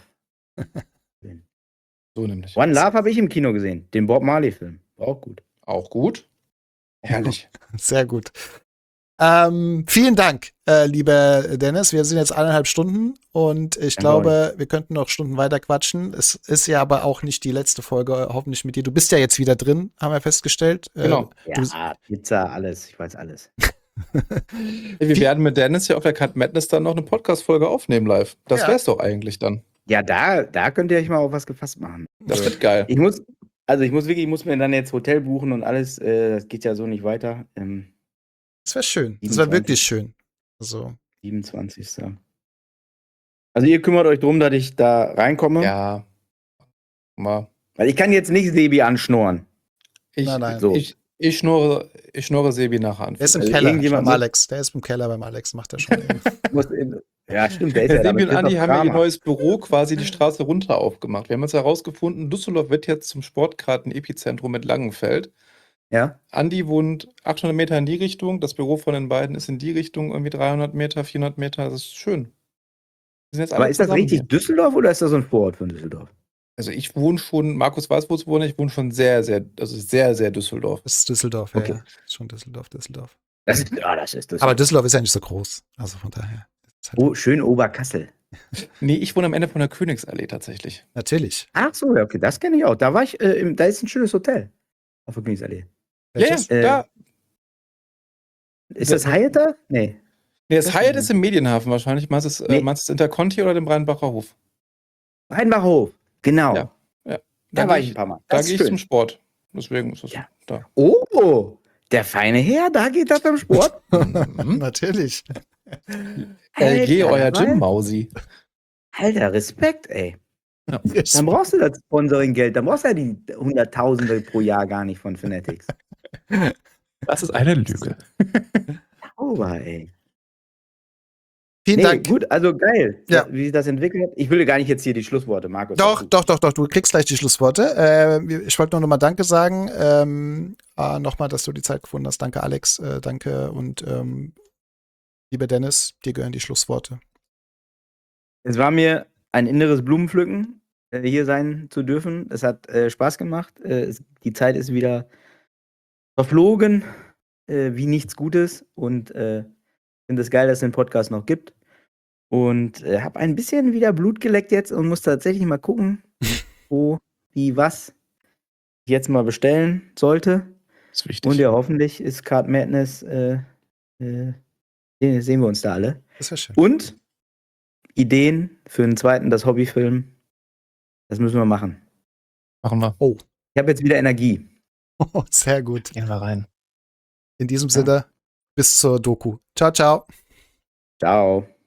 So nämlich. One Love habe ich im Kino gesehen, den Bob Marley-Film. War auch gut. Auch gut. Herrlich. Sehr gut. Vielen Dank, lieber Dennis. Wir sind jetzt 1,5 Stunden und ich glaube, wir könnten noch Stunden weiter quatschen. Es ist ja aber auch nicht die letzte Folge, hoffentlich mit dir. Du bist ja jetzt wieder drin, haben wir festgestellt. Genau. Ja, Pizza, alles. Ich weiß alles. Wir werden mit Dennis ja auf der Cut Madness dann noch eine Podcast-Folge aufnehmen live. Das Ja. wär's doch eigentlich dann. Ja, da könnt ihr euch mal auf was gefasst machen. Das wird geil. Ich muss mir dann jetzt Hotel buchen und alles. Das geht ja so nicht weiter. Das wäre schön. Das wäre 27. wirklich schön. Also, 27. Also ihr kümmert euch drum, dass ich da reinkomme. Ja. Mal. Weil ich kann jetzt nicht Sebi anschnorren. nein. So. Ich schnurre Sebi nachher an. der ist im Also Keller irgendjemand beim muss- Alex. Der ist im Keller beim Alex, macht er schon. Ja, stimmt, der ist Der ja da Sebi mit und Andi Christoph haben ja ihr Kramer. neues Büro quasi die Straße runter aufgemacht. Wir haben jetzt herausgefunden, Düsseldorf wird jetzt zum Sportkarten-Epizentrum mit Langenfeld. Ja? Andi wohnt 800 Meter in die Richtung, das Büro von den beiden ist in die Richtung, irgendwie 300 Meter, 400 Meter, das ist schön. Wir sind jetzt alle Aber ist das zusammen richtig hier. Düsseldorf oder ist das so ein Vorort von Düsseldorf? Also ich wohne schon, Markus weiß, wo ich wohne schon sehr, sehr Düsseldorf. Das ist Düsseldorf, Okay. ja. Ist schon Düsseldorf. Das ist Düsseldorf. Aber Düsseldorf ist ja nicht so groß. Also von daher. Ist halt Oh, schön Oberkassel. Nee, ich wohne am Ende von der Königsallee tatsächlich. natürlich. Ach so, ja, okay, das kenne ich auch. Da war ich, da ist ein schönes Hotel. Auf der Königsallee. Welches? Da. Ist das Hyatt da? Nee. Nee, das Hyatt ist im Medienhafen wahrscheinlich. Meinst du Nee. das Interconti oder den Rheinbacher Hof? Rheinbacher Hof. Genau. Ja. Da Da war gehe ich ein paar Mal. Da Das gehe ist ich zum schön. Sport. Deswegen ist das Ja. da. Oh, der feine Herr, da geht das beim Sport. Natürlich. LG, euer Alter, Gym, Mausi. Alter, Respekt, ey. Yes. Dann brauchst du das Sponsoring-Geld. Dann brauchst du ja die Hunderttausende pro Jahr gar nicht von Fanatics. Das ist eine Lüge. Sauber, ey. Vielen Dank. Gut, also geil, Ja. wie sich das entwickelt hat. Ich will gar nicht jetzt hier die Schlussworte, Markus. Doch, du kriegst gleich die Schlussworte. Ich wollte nur noch mal Danke sagen. Nochmal, dass du die Zeit gefunden hast. Danke, Alex. Danke und lieber Dennis, dir gehören die Schlussworte. Es war mir ein inneres Blumenpflücken, hier sein zu dürfen. Es hat Spaß gemacht. Die Zeit ist wieder verflogen, wie nichts Gutes. Und finde es geil, dass es den Podcast noch gibt. Und habe ein bisschen wieder Blut geleckt jetzt und muss tatsächlich mal gucken, wo, wie, was ich jetzt mal bestellen sollte. Das ist wichtig. Und ja, hoffentlich ist Card Madness, sehen wir uns da alle. Das wäre schön. Und Ideen für einen zweiten, das Hobbyfilm, das müssen wir machen. Machen wir. Ich habe jetzt wieder Energie. Sehr gut. Gehen wir rein. In diesem Sinne, bis zur Doku. Ciao, ciao. Ciao.